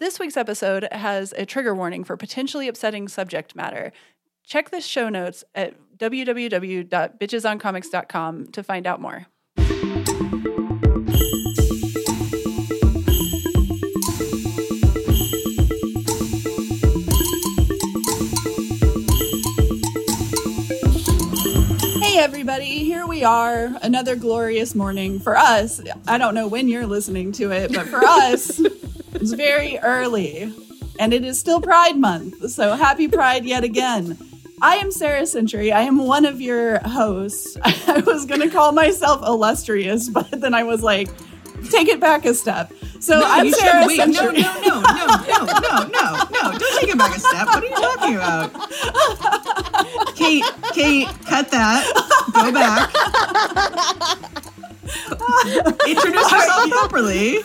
This week's episode has a trigger warning for potentially upsetting subject matter. Check the show notes at www.bitchesoncomics.com to find out more. Hey everybody, here we are, another glorious morning for us. I don't know when you're listening to it, but for us, it's very early, and it is still Pride Month, so happy Pride yet again. I am Sarah Century. I am one of your hosts. I was going to call myself illustrious, but then I was like, take it back a step. So no, I'm Sarah Century. No. Don't take it back a step. What are you talking about? Kate, cut that. Go back. Introduce yourself properly.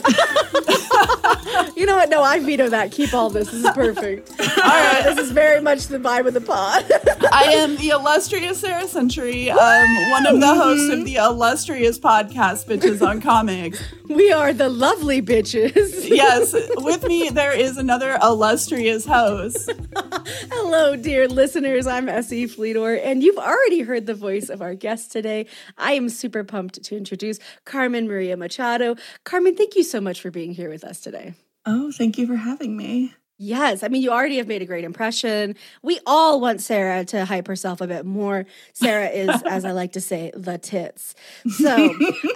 You know what? No, I veto that. Keep all this. This is perfect. All right. This is very much the vibe of the pod. I am the illustrious Sarah Century, one of the hosts of the illustrious podcast, Bitches on Comics. We are the lovely bitches. Yes. With me, there is another illustrious host. Hello, dear listeners. I'm S.E. Fleetor, and you've already heard the voice of our guest today. I am super pumped to introduce Carmen Maria Machado. Carmen, thank you so much for being here with us today. Oh, thank you for having me. Yes. I mean, you already have made a great impression. We all want Sarah to hype herself a bit more. Sarah is, as I like to say, the tits. So,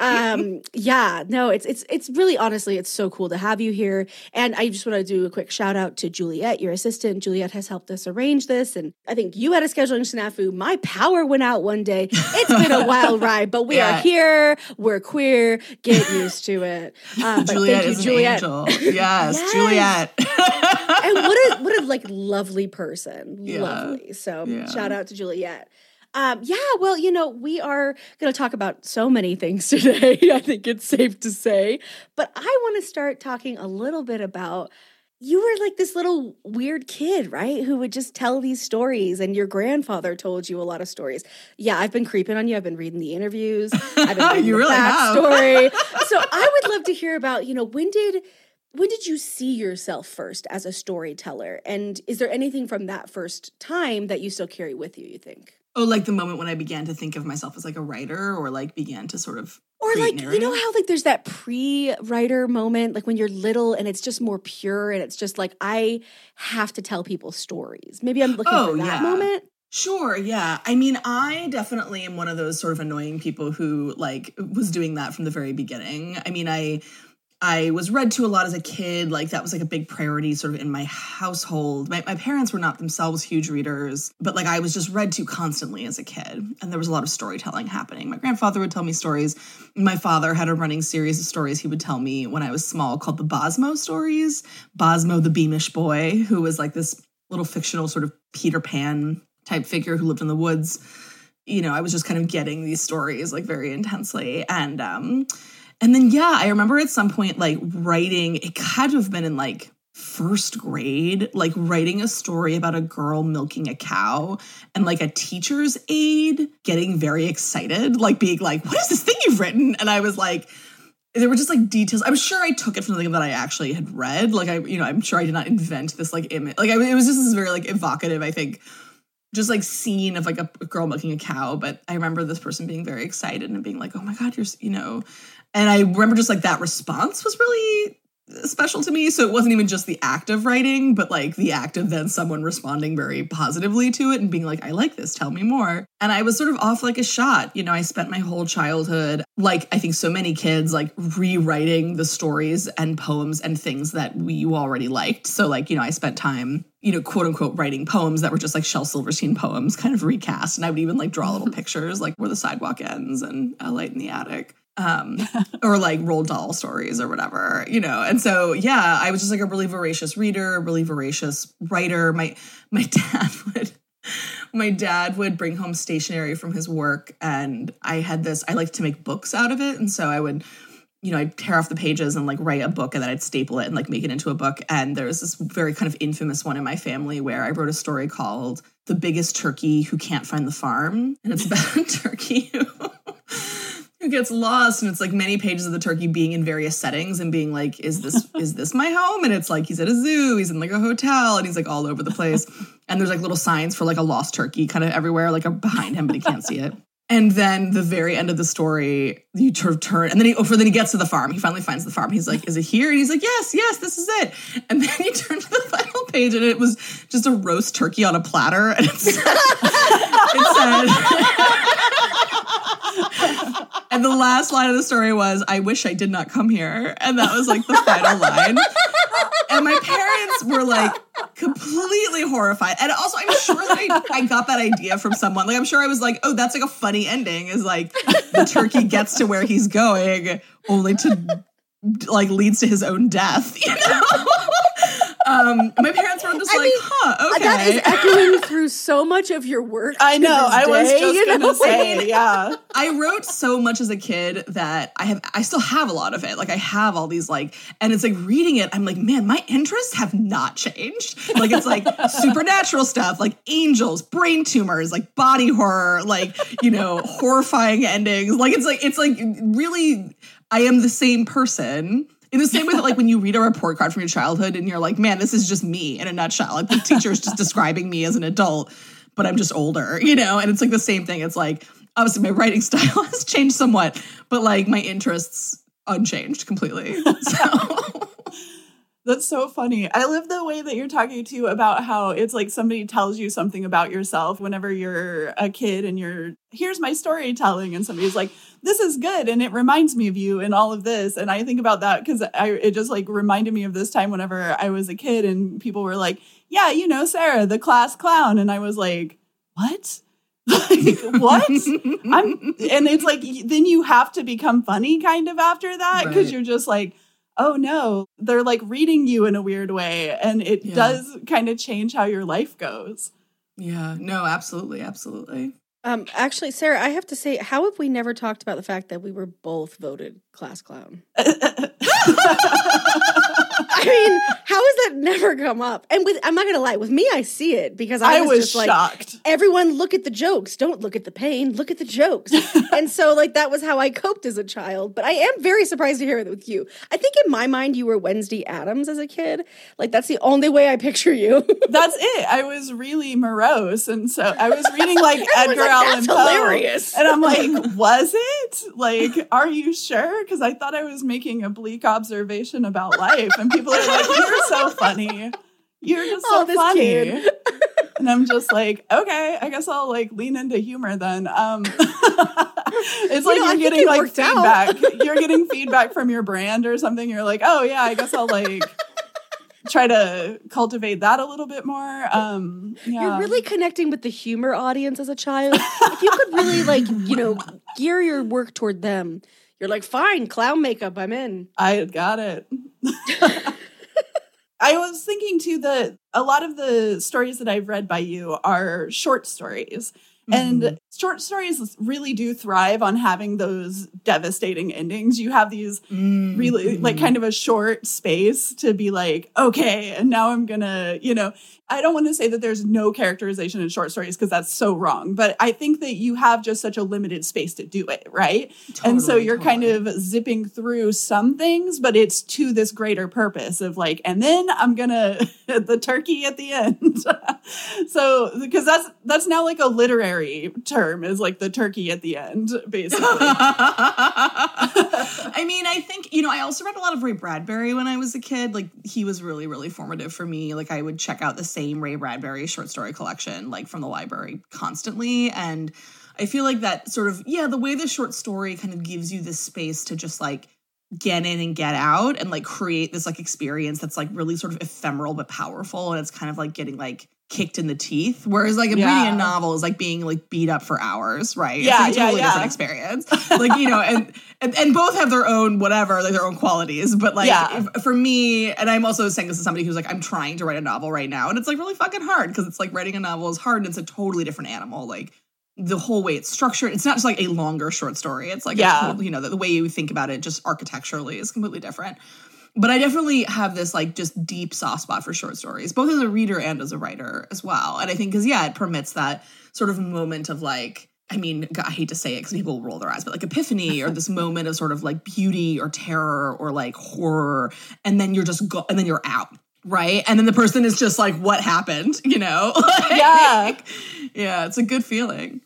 it's really, honestly, it's so cool to have you here. And I just want to do a quick shout out to Juliet, your assistant. Juliet has helped us arrange this. And I think you had a scheduling snafu. My power went out one day. It's been a wild ride, but we are here. We're queer. Get used to it. Juliet is an angel. Yes, Juliet. And what a like lovely person. Yeah. Lovely. So shout out to Juliet. Well, we are going to talk about so many things today. I think it's safe to say. But I want to start talking a little bit about, you were like this little weird kid, right? Who would just tell these stories, and your grandfather told you a lot of stories. Yeah, I've been creeping on you. I've been reading the interviews. I've been reading the backstory. So I would love to hear about, when did you see yourself first as a storyteller? And is there anything from that first time that you still carry with you, you think? Oh, like the moment when I began to think of myself as like a writer, or like began to sort of Or like, narrative? You know how like there's that pre-writer moment, like when you're little and it's just more pure and it's just like, I have to tell people stories. Maybe I'm looking for that moment. Sure, yeah. I mean, I definitely am one of those sort of annoying people who like was doing that from the very beginning. I mean, I was read to a lot as a kid. Like that was like a big priority sort of in my household. My parents were not themselves huge readers, but like I was just read to constantly as a kid. And there was a lot of storytelling happening. My grandfather would tell me stories. My father had a running series of stories he would tell me when I was small called the Bosmo stories. Bosmo, the Beamish boy, who was like this little fictional sort of Peter Pan type figure who lived in the woods. I was just kind of getting these stories like very intensely. And then, I remember at some point, like, writing, it had to have been in, like, first grade, like, writing a story about a girl milking a cow and, like, a teacher's aide getting very excited, like, being like, what is this thing you've written? And I was like, there were just, like, details. I'm sure I took it from something that I actually had read. Like, I'm sure I did not invent this, like, image. Like, it was just this very, like, evocative, I think, just like scene of like a girl milking a cow. But I remember this person being very excited and being like, oh my God, and I remember just like that response was really special to me. So it wasn't even just the act of writing, but like the act of then someone responding very positively to it and being like, I like this, tell me more. And I was sort of off like a shot. I spent my whole childhood, like I think so many kids, like rewriting the stories and poems and things that you already liked. So like, I spent time, quote unquote, writing poems that were just like Shel Silverstein poems kind of recast. And I would even like draw little pictures like where the sidewalk ends and a light in the attic. Or like Roald Dahl stories or whatever, And so, I was just like a really voracious reader, a really voracious writer. My dad would bring home stationery from his work, and I liked to make books out of it. And so I would, I'd tear off the pages and like write a book, and then I'd staple it and like make it into a book. And there was this very kind of infamous one in my family where I wrote a story called The Biggest Turkey Who Can't Find the Farm. And it's about a turkey who gets lost, and it's like many pages of the turkey being in various settings and being like, is this my home? And it's like he's at a zoo, he's in like a hotel, and he's like all over the place. And there's like little signs for like a lost turkey kind of everywhere, like behind him, but he can't see it. And then the very end of the story, you sort of turn, and then he gets to the farm. He finally finds the farm. He's like, is it here? And he's like, yes, this is it. And then you turn to the final page, and it was just a roast turkey on a platter. And it said, and the last line of the story was, I wish I did not come here. And that was like the final line. And my parents were like completely horrified. And also, I'm sure that I got that idea from someone. Like, I'm sure I was like, oh, that's like a funny ending, is like the turkey gets to where he's going only to like leads to his own death, you know? My parents were just okay. That is echoing through so much of your work. I know. I was just going to say, yeah. I wrote so much as a kid that I still have a lot of it. Like I have all these and it's like reading it, I'm like, man, my interests have not changed. Like it's like supernatural stuff, like angels, brain tumors, like body horror, like, you know, horrifying endings. Like it's like really, I am the same person. In the same way that, like, when you read a report card from your childhood and you're like, man, this is just me in a nutshell. Like, the teacher is just describing me as an adult, but I'm just older, you know? And it's like the same thing. It's like, obviously my writing style has changed somewhat, but like my interests unchanged completely. So... That's so funny. I love the way that you're talking too about how it's like somebody tells you something about yourself whenever you're a kid and here's my storytelling, and somebody's like, this is good and it reminds me of you and all of this. And I think about that because it just like reminded me of this time whenever I was a kid and people were like, yeah, you know, Sarah, the class clown. And I was like, what? Like, what? And it's like, then you have to become funny kind of after that because you're just like, oh no, they're like reading you in a weird way. And it does kind of change how your life goes. Yeah, no, absolutely. Absolutely. Actually, Sarah, I have to say, how have we never talked about the fact that we were both voted class clown? I mean, how has that never come up? And I'm not going to lie, with me, I see it because I was just shocked. Like, everyone look at the jokes. Don't look at the pain. Look at the jokes. And so, like, that was how I coped as a child. But I am very surprised to hear it with you. I think in my mind, you were Wednesday Addams as a kid. Like, that's the only way I picture you. That's it. I was really morose. And so I was reading, like, Edgar Allan Poe. Hilarious. And I'm like, was it? Like, are you sure? Because I thought I was making a bleak observation about life. And people are like, you're so funny. You're just so funny. Kid. And I'm just like, okay, I guess I'll like lean into humor then. It's like you're getting like feedback. You're getting feedback from your brand or something. You're like, oh yeah, I guess I'll like try to cultivate that a little bit more. Yeah. You're really connecting with the humor audience as a child. If you could really like, you know, gear your work toward them, you're like, fine, clown makeup, I'm in. I got it. I was thinking too that a lot of the stories that I've read by you are short stories. And short stories really do thrive on having those devastating endings. You have these really like kind of a short space to be like, okay, and now I'm gonna, you know, I don't want to say that there's no characterization in short stories because that's so wrong. But I think that you have just such a limited space to do it, right? Totally, and so you're kind of zipping through some things, but it's to this greater purpose of like, and then I'm gonna the turkey at the end. So because that's now like a literary term is like the turkey at the end, basically. I mean, I think, you know, I also read a lot of Ray Bradbury when I was a kid. Like he was really, really formative for me. Like I would check out the same Ray Bradbury short story collection, like from the library constantly. And I feel like that sort of, the way the short story kind of gives you this space to just like get in and get out and like create this like experience that's like really sort of ephemeral but powerful. And it's kind of like getting like kicked in the teeth. Whereas like reading a novel is like being like beat up for hours, right? Yeah, it's like a totally different experience. Like, you know, and both have their own whatever, like their own qualities. But like for me, and I'm also saying this to somebody who's like, I'm trying to write a novel right now. And it's like really fucking hard because it's like writing a novel is hard and it's a totally different animal. Like the whole way it's structured, it's not just like a longer short story. It's like, you know, the way you think about it just architecturally is completely different. But I definitely have this like just deep soft spot for short stories, both as a reader and as a writer as well. And I think because, it permits that sort of moment of like I mean, God, I hate to say it because people will roll their eyes, but like epiphany or this moment of sort of like beauty or terror or like horror, and then you're just and then you're out, right? And then the person is just like, what happened? You know? Yeah. Yeah, it's a good feeling.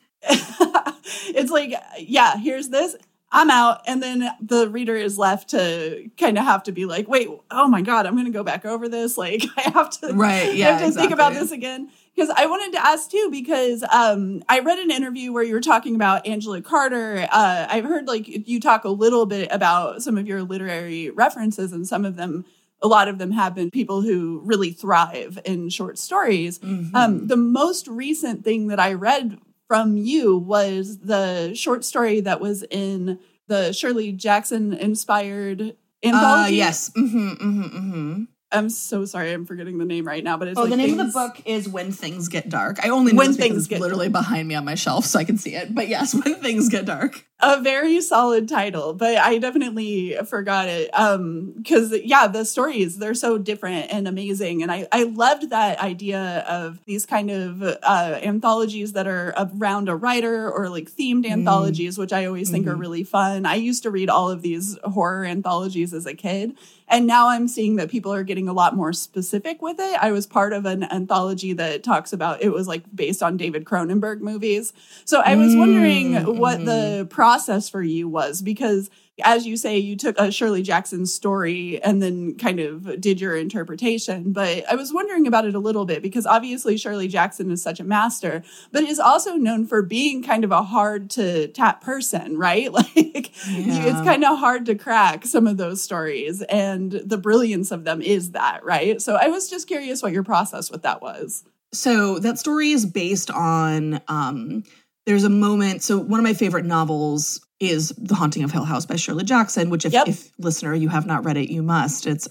It's like, yeah, here's this. I'm out. And then the reader is left to kind of have to be like, wait, oh my God, I'm going to go back over this. Like, I have to, think about this again. Because I wanted to ask too, because I read an interview where you were talking about Angela Carter. I've heard like you talk a little bit about some of your literary references, and some of them, a lot of them have been people who really thrive in short stories. Mm-hmm. The most recent thing that I read from you was the short story that was in the Shirley Jackson inspired anthology. Yes. Mm-hmm, mm-hmm, mm-hmm. I'm so sorry, I'm forgetting the name right now, but it's the name of the book is When Things Get Dark. I only know When this because Things it's literally behind me on my shelf so I can see it. But yes, When Things Get Dark. A very solid title, but I definitely forgot it. Because the stories, they're so different and amazing. And I loved that idea of these kind of anthologies that are around a writer, or like themed anthologies, which I always think are really fun. I used to read all of these horror anthologies as a kid. And now I'm seeing that people are getting a lot more specific with it. I was part of an anthology that talks about, it was like based on David Cronenberg movies. So I was wondering what the process for you was, because as you say, you took a Shirley Jackson story and then kind of did your interpretation. But I was wondering about it a little bit, because obviously Shirley Jackson is such a master, but is also known for being kind of a hard to tap person, right? Like it's kind of hard to crack some of those stories, and the brilliance of them is that, right? So I was just curious what your process with that was. So that story is based on, there's a moment. So one of my favorite novels is The Haunting of Hill House by Shirley Jackson, which if listener, you have not read it, you must. It's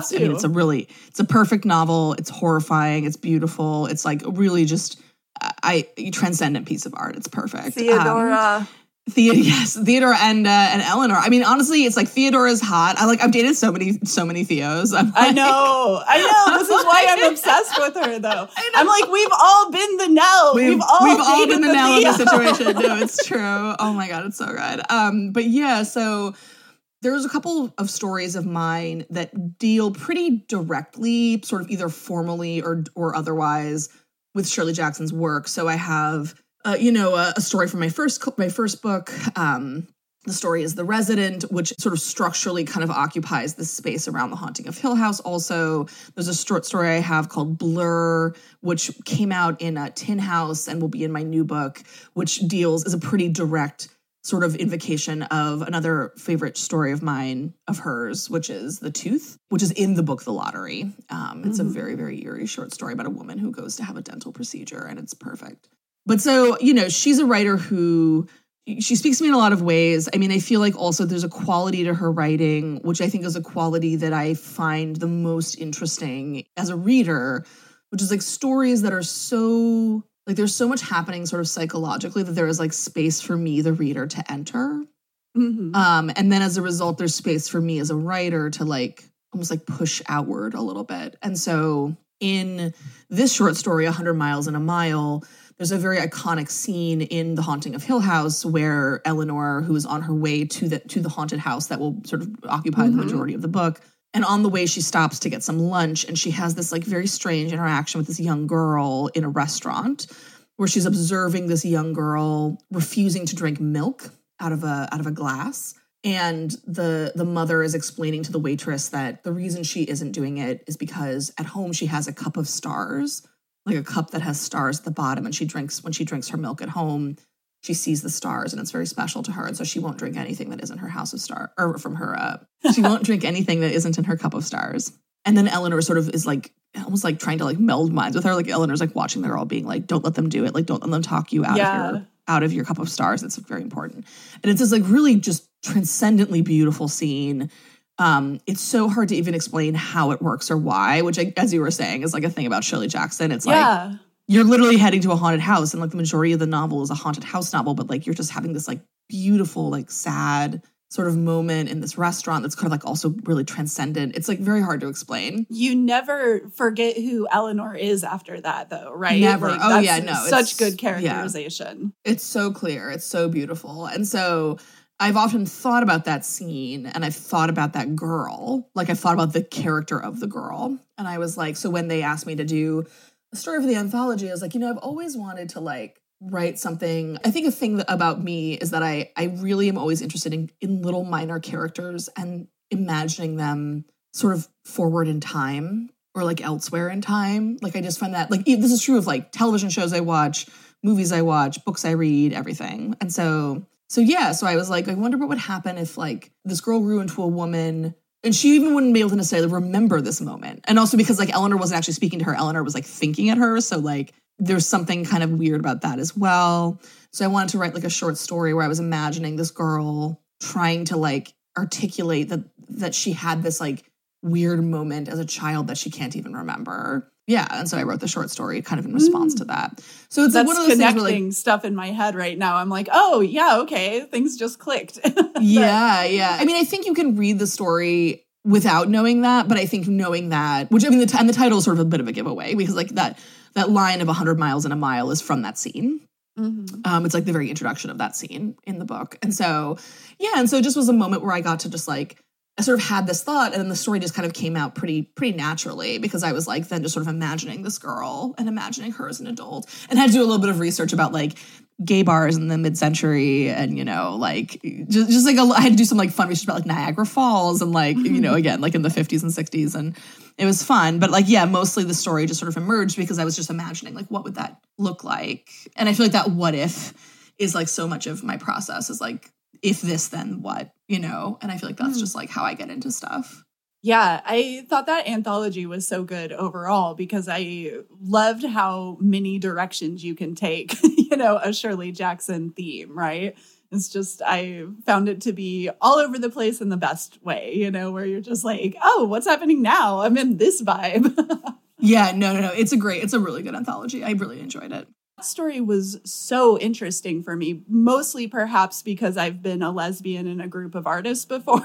a perfect novel. It's horrifying. It's beautiful. It's like really just a transcendent piece of art. It's perfect. Theodora and Eleanor. I mean, honestly, it's like Theodora's hot. I've dated so many Theos. I know. This is why I'm obsessed with her, though. I'm like, we've all been the Nell. We've all been the Nell in this situation. No, it's true. Oh my God, it's so good. But yeah, so there's a couple of stories of mine that deal pretty directly, sort of either formally or otherwise, with Shirley Jackson's work. So I have a story from my first book. The story is The Resident, which sort of structurally kind of occupies the space around The Haunting of Hill House. Also, there's a short story I have called Blur, which came out in Tin House and will be in my new book, which is a pretty direct sort of invocation of another favorite story of mine, of hers, which is The Tooth, which is in the book The Lottery. It's a very, very eerie short story about a woman who goes to have a dental procedure, and it's perfect. But so, she's a writer who, she speaks to me in a lot of ways. I mean, I feel like also there's a quality to her writing, which I think is a quality that I find the most interesting as a reader, which is like stories that are so, like there's so much happening sort of psychologically that there is like space for me, the reader, to enter. Mm-hmm. And then as a result, there's space for me as a writer to like almost like push outward a little bit. And so in this short story, 100 Miles in a Mile, there's a very iconic scene in The Haunting of Hill House where Eleanor, who is on her way to the haunted house that will sort of occupy the majority of the book, and on the way she stops to get some lunch, and she has this like very strange interaction with this young girl in a restaurant where she's observing this young girl refusing to drink milk out of a glass. And the mother is explaining to the waitress that the reason she isn't doing it is because at home she has a cup of stars, like a cup that has stars at the bottom. And when she drinks her milk at home, she sees the stars and it's very special to her. And so she won't drink anything that isn't her house of stars, or from her, she won't drink anything that isn't in her cup of stars. And then Eleanor sort of is like, almost like trying to like meld minds with her. Like Eleanor's like watching the girl being like, don't let them do it. Like, don't let them talk you out of your cup of stars. It's very important. And it's this like really just transcendently beautiful scene. It's so hard to even explain how it works or why, which, as you were saying, is like a thing about Shirley Jackson. It's like you're literally heading to a haunted house, and like the majority of the novel is a haunted house novel, but like you're just having this like beautiful, like sad sort of moment in this restaurant that's kind of like also really transcendent. It's like very hard to explain. You never forget who Eleanor is after that, though, right? Never. Like, Oh yeah, no. Such good characterization. Yeah. It's so clear. It's so beautiful. And so I've often thought about that scene, and I've thought about that girl. Like I've thought about the character of the girl. And I was like, so when they asked me to do a story for the anthology, I was like, I've always wanted to like write something. I think a thing about me is that I really am always interested in little minor characters and imagining them sort of forward in time or like elsewhere in time. Like I just find that like this is true of like television shows I watch, movies I watch, books I read, everything. And so I was like, I wonder what would happen if like this girl grew into a woman and she even wouldn't be able to necessarily remember this moment. And also because like Eleanor wasn't actually speaking to her, Eleanor was like thinking at her. So like there's something kind of weird about that as well. So I wanted to write like a short story where I was imagining this girl trying to like articulate that she had this like weird moment as a child that she can't even remember. Yeah, and so I wrote the short story kind of in response to that. So it's like one of those connecting things where like, stuff in my head right now. I'm like, oh yeah, okay, things just clicked. Yeah. I mean, I think you can read the story without knowing that, but I think knowing that, which I mean, and the title is sort of a bit of a giveaway because like that line of 100 miles in a mile is from that scene. Mm-hmm. It's like the very introduction of that scene in the book. And so it just was a moment where I got to just like, I sort of had this thought and then the story just kind of came out pretty naturally because I was like then just sort of imagining this girl and imagining her as an adult and had to do a little bit of research about like gay bars in the mid-century and, like just like I had to do some like fun research about like Niagara Falls and like, again, like in the 50s and 60s and it was fun. But like, yeah, mostly the story just sort of emerged because I was just imagining like, what would that look like? And I feel like that what if is like so much of my process is like, if this, then what, and I feel like that's just like how I get into stuff. Yeah, I thought that anthology was so good overall because I loved how many directions you can take, a Shirley Jackson theme, right? It's just, I found it to be all over the place in the best way, where you're just like, oh, what's happening now? I'm in this vibe. Yeah, no. It's a really good anthology. I really enjoyed it. Story was so interesting for me, mostly perhaps because I've been a lesbian in a group of artists before.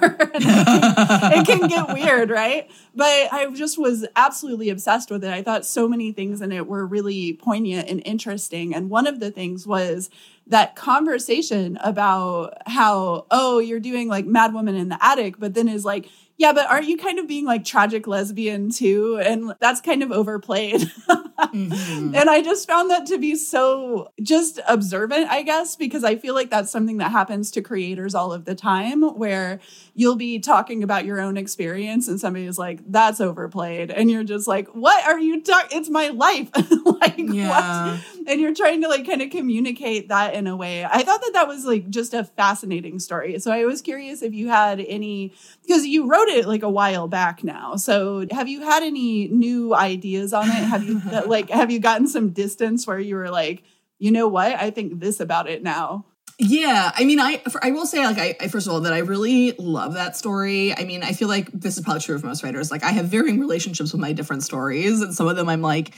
It can get weird, right? But I just was absolutely obsessed with it. I thought so many things in it were really poignant and interesting. And one of the things was that conversation about how, oh, you're doing like Mad Woman in the Attic, but then is like, yeah, but aren't you kind of being like tragic lesbian too? And that's kind of overplayed. Mm-hmm. And I just found that to be so just observant, I guess, because I feel like that's something that happens to creators all of the time where you'll be talking about your own experience and somebody is like, that's overplayed. And you're just like, what are you talking? It's my life. Like, yeah. What? And you're trying to like kind of communicate that in a way. I thought that was like just a fascinating story. So I was curious if you had any, because you wrote it like a while back now. So have you had any new ideas on it? Have you gotten some distance where you were like, you know what? I think this about it now. Yeah. I mean, I will say like, I first of all, that I really love that story. I mean, I feel like this is probably true of most writers. Like I have varying relationships with my different stories. And some of them I'm like,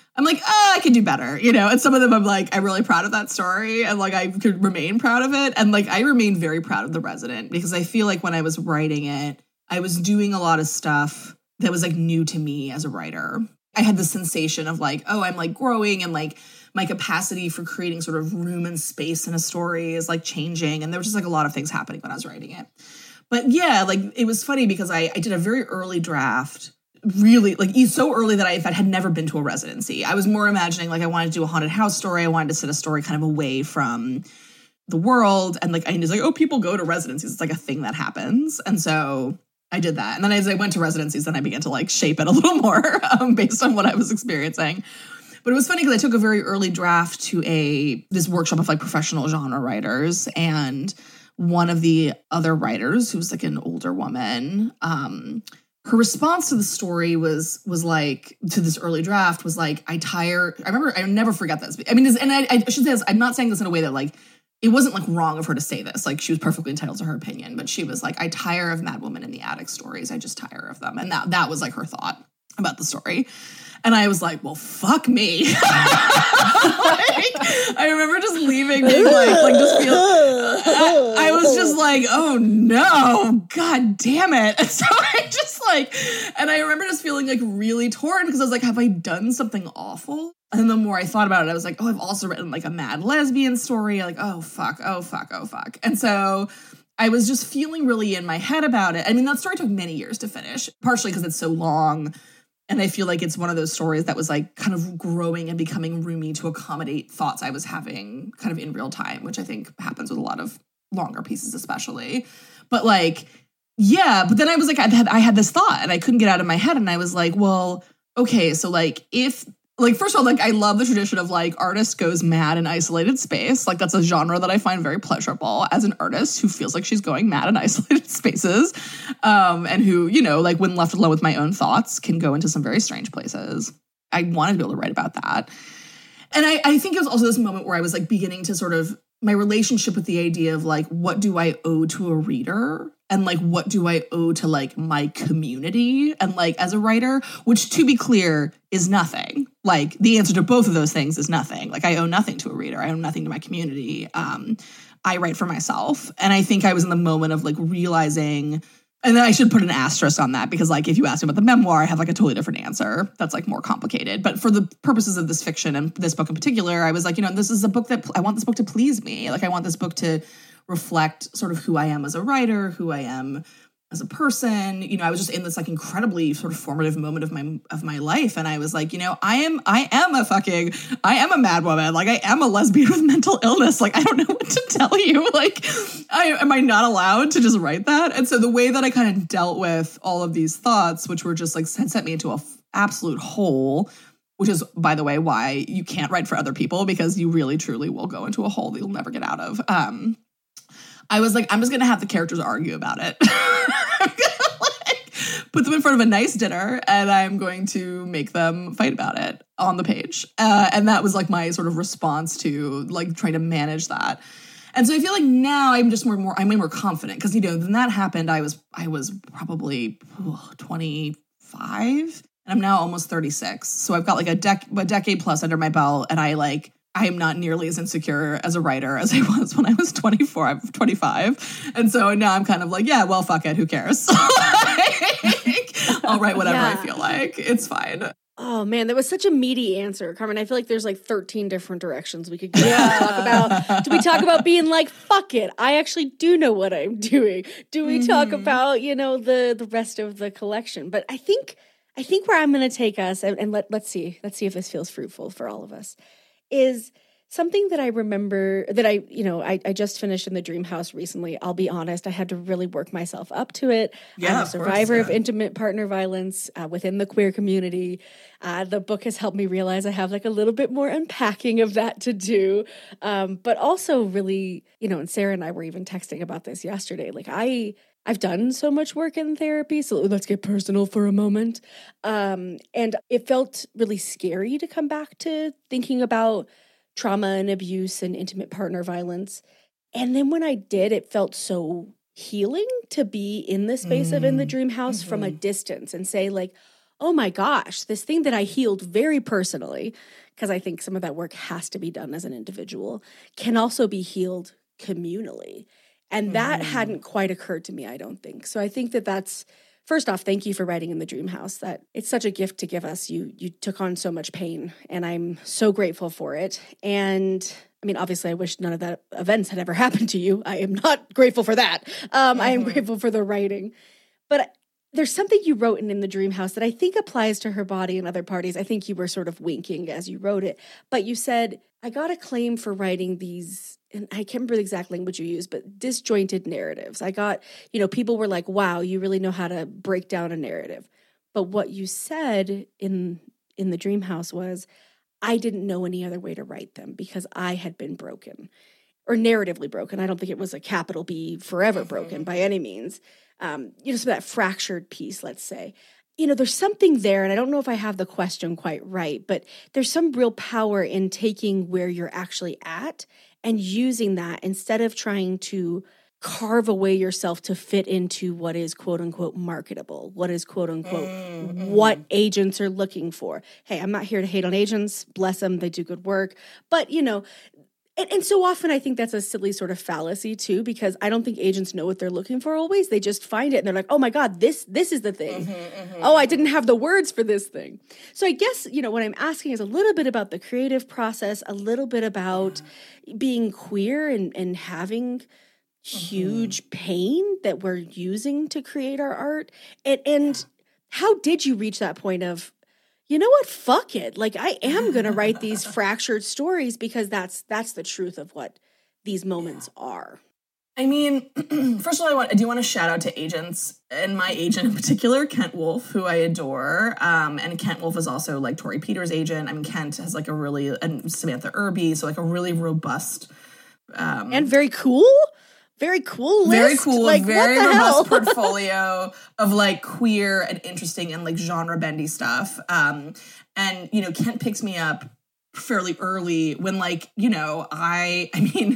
I could do better, and some of them I'm like, I'm really proud of that story and like I could remain proud of it. And like I remain very proud of The Resident because I feel like when I was writing it, I was doing a lot of stuff that was like new to me as a writer. I had the sensation of like, oh, I'm like growing and like my capacity for creating sort of room and space in a story is like changing. And there was just like a lot of things happening when I was writing it. But yeah, like it was funny because I did a very early draft. Really, like so early that I had never been to a residency. I was more imagining like I wanted to do a haunted house story. I wanted to set a story kind of away from the world. And like I was like, oh, people go to residencies. It's like a thing that happens. And so I did that. And then as I went to residencies, then I began to like shape it a little more based on what I was experiencing. But it was funny because I took a very early draft to this workshop of like professional genre writers. And one of the other writers, who was like an older woman, her response to the story was like, to this early draft was like, I remember, I never forget this. I mean, and I should say this, I'm not saying this in a way that like, it wasn't like wrong of her to say this. Like she was perfectly entitled to her opinion, but she was like, I tire of Mad Woman in the Attic stories. I just tire of them. And that was like her thought about the story. And I was like, well, fuck me. Like, I remember just leaving, being like just feel. I was just like, oh no, God damn it. And so I just and I remember just feeling like really torn because I was like, have I done something awful? And then the more I thought about it, I was like, oh, I've also written like a mad lesbian story. Like, oh, fuck. And so I was just feeling really in my head about it. I mean, that story took many years to finish, partially because it's so long. And I feel like it's one of those stories that was like kind of growing and becoming roomy to accommodate thoughts I was having kind of in real time, which I think happens with a lot of longer pieces especially. But but then I was like, I had this thought and I couldn't get out of my head. And I was like, well, okay, so if first of all, I love the tradition of artist goes mad in isolated space. That's a genre that I find very pleasurable as an artist who feels like she's going mad in isolated spaces. And who, when left alone with my own thoughts, can go into some very strange places. I wanted to be able to write about that. And I think it was also this moment where I was beginning to sort of my relationship with the idea of what do I owe to a reader? And what do I owe to my community? And as a writer, which to be clear is nothing. The answer to both of those things is nothing. I owe nothing to a reader. I owe nothing to my community. I write for myself. And I think I was in the moment of realizing, and then I should put an asterisk on that because if you ask me about the memoir, I have a totally different answer. That's more complicated. But for the purposes of this fiction and this book in particular, I was this is a book that I want this book to please me. I want this book to reflect sort of who I am as a writer, who I am as a person. I was just in this incredibly sort of formative moment of my life. And I was I am a mad woman. I am a lesbian with mental illness. I don't know what to tell you. Am I not allowed to just write that? And so the way that I kind of dealt with all of these thoughts, which were just had sent me into a absolute hole, which is, by the way, why you can't write for other people, because you really, truly will go into a hole that you'll never get out of. I was I'm just going to have the characters argue about it. I'm going to put them in front of a nice dinner and I'm going to make them fight about it on the page. And that was my sort of response to trying to manage that. And so I feel now I'm just I'm way more confident because, when that happened, I was probably 25 and I'm now almost 36. So I've got a decade plus under my belt, and I am not nearly as insecure as a writer as I was when I was 24. I'm 25. And so now I'm kind of yeah, well, fuck it. Who cares? I'll write whatever I feel like. It's fine. Oh, man, that was such a meaty answer, Carmen. I feel like there's 13 different directions we could go. Talk about. Do we talk about being fuck it, I actually do know what I'm doing? Do we talk about, the rest of the collection? But I think where I'm going to take us, and let's see if this feels fruitful for all of us, is something that I remember that I just finished in the Dream House recently. I'll be honest, I had to really work myself up to it. Yeah, I'm a survivor of intimate partner violence within the queer community. The book has helped me realize I have a little bit more unpacking of that to do. But also really, and Sarah and I were even texting about this yesterday. I've done so much work in therapy, so let's get personal for a moment. And it felt really scary to come back to thinking about trauma and abuse and intimate partner violence. And then when I did, it felt so healing to be in the space of In the Dream House from a distance and say oh my gosh, this thing that I healed very personally, because I think some of that work has to be done as an individual, can also be healed communally. And that hadn't quite occurred to me, I don't think. So I think that's, first off, thank you for writing In the Dream House. That it's such a gift to give us. You took on so much pain, and I'm so grateful for it. And I mean, obviously, I wish none of that events had ever happened to you. I am not grateful for that. I am grateful for the writing. But there's something you wrote in the Dream House that I think applies to her body and other parties. I think you were sort of winking as you wrote it. But you said, I got a claim for writing these, and I can't remember the exact language you used, but disjointed narratives. I got, people were like, wow, you really know how to break down a narrative. But what you said in the Dream House was, I didn't know any other way to write them because I had been broken, or narratively broken. I don't think it was a capital B forever broken by any means. So that fractured piece, let's say. There's something there, and I don't know if I have the question quite right, but there's some real power in taking where you're actually at and using that instead of trying to carve away yourself to fit into what is quote unquote marketable, what is quote unquote what agents are looking for. Hey, I'm not here to hate on agents. Bless them. They do good work. But, you know, and so often I think that's a silly sort of fallacy too, because I don't think agents know what they're looking for always. They just find it and they're like, oh my God, this is the thing. Oh, I didn't have the words for this thing. So I guess, you know, what I'm asking is a little bit about the creative process, a little bit about being queer and having huge pain that we're using to create our art. And how did you reach that point of, you know what, fuck it. Like, I am going to write these fractured stories because that's the truth of what these moments are. I mean, first of all, I do want to shout out to agents, and my agent in particular, Kent Wolf, who I adore. And Kent Wolf is also like Tori Peters' agent. I mean, Kent has like and Samantha Irby, so like a really robust. And very cool. Very cool list. Very cool, like, very robust portfolio of like queer and interesting and like genre bendy stuff. And, you know, Kent picks me up fairly early when like, you know, I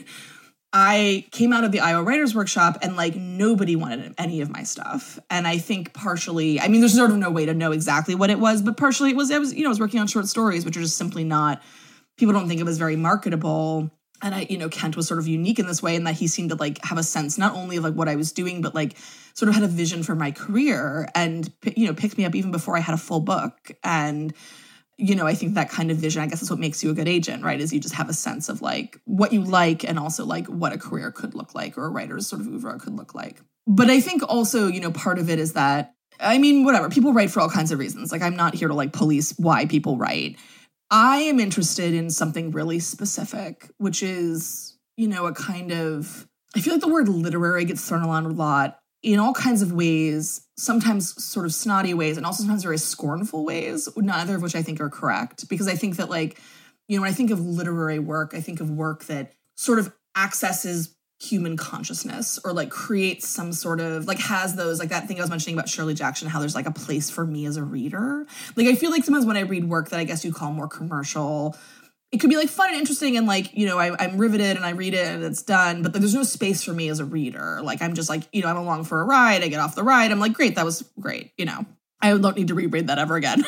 came out of the Iowa Writers Workshop and like nobody wanted any of my stuff. And I think partially, I mean, there's sort of no way to know exactly what it was, but partially it was, you know, I was working on short stories, which are just simply not, people don't think of as very marketable. And you know, Kent was sort of unique in this way in that he seemed to like have a sense not only of like what I was doing, but like sort of had a vision for my career and, you know, picked me up even before I had a full book. And, you know, I think that kind of vision, I guess, is what makes you a good agent, right? Is you just have a sense of like what you like and also like what a career could look like or a writer's sort of oeuvre could look like. But I think also, you know, part of it is that, I mean, whatever, people write for all kinds of reasons. Like I'm not here to like police why people write. I am interested in something really specific, which is, you know, a kind of, I feel like the word literary gets thrown around a lot in all kinds of ways, sometimes sort of snotty ways and also sometimes very scornful ways, neither of which I think are correct. Because I think that like, you know, when I think of literary work, I think of work that sort of accesses human consciousness or like creates some sort of like has those like that thing I was mentioning about Shirley Jackson, how there's like a place for me as a reader. Like I feel like sometimes when I read work that I guess you call more commercial, it could be like fun and interesting and like, you know, I'm riveted and I read it and it's done, but there's no space for me as a reader. Like I'm just like, you know, I'm along for a ride. I get off the ride. I'm like, great, that was great. You know, I don't need to reread that ever again.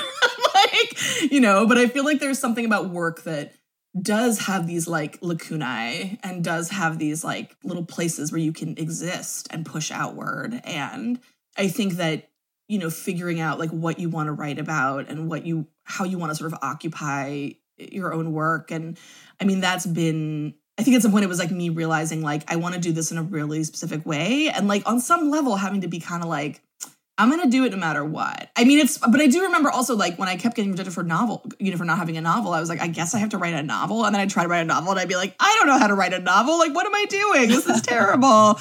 Like, you know, but I feel like there's something about work that does have these like lacunae and does have these like little places where you can exist and push outward. And I think that, you know, figuring out like what you want to write about and how you want to sort of occupy your own work. And I mean, I think at some point it was like me realizing like, I want to do this in a really specific way. And like on some level having to be kind of like, I'm going to do it no matter what. I mean, but I do remember also like when I kept getting rejected for novel, you know, for not having a novel, I was like, I guess I have to write a novel. And then I'd try to write a novel and I'd be like, I don't know how to write a novel. Like, what am I doing? This is terrible.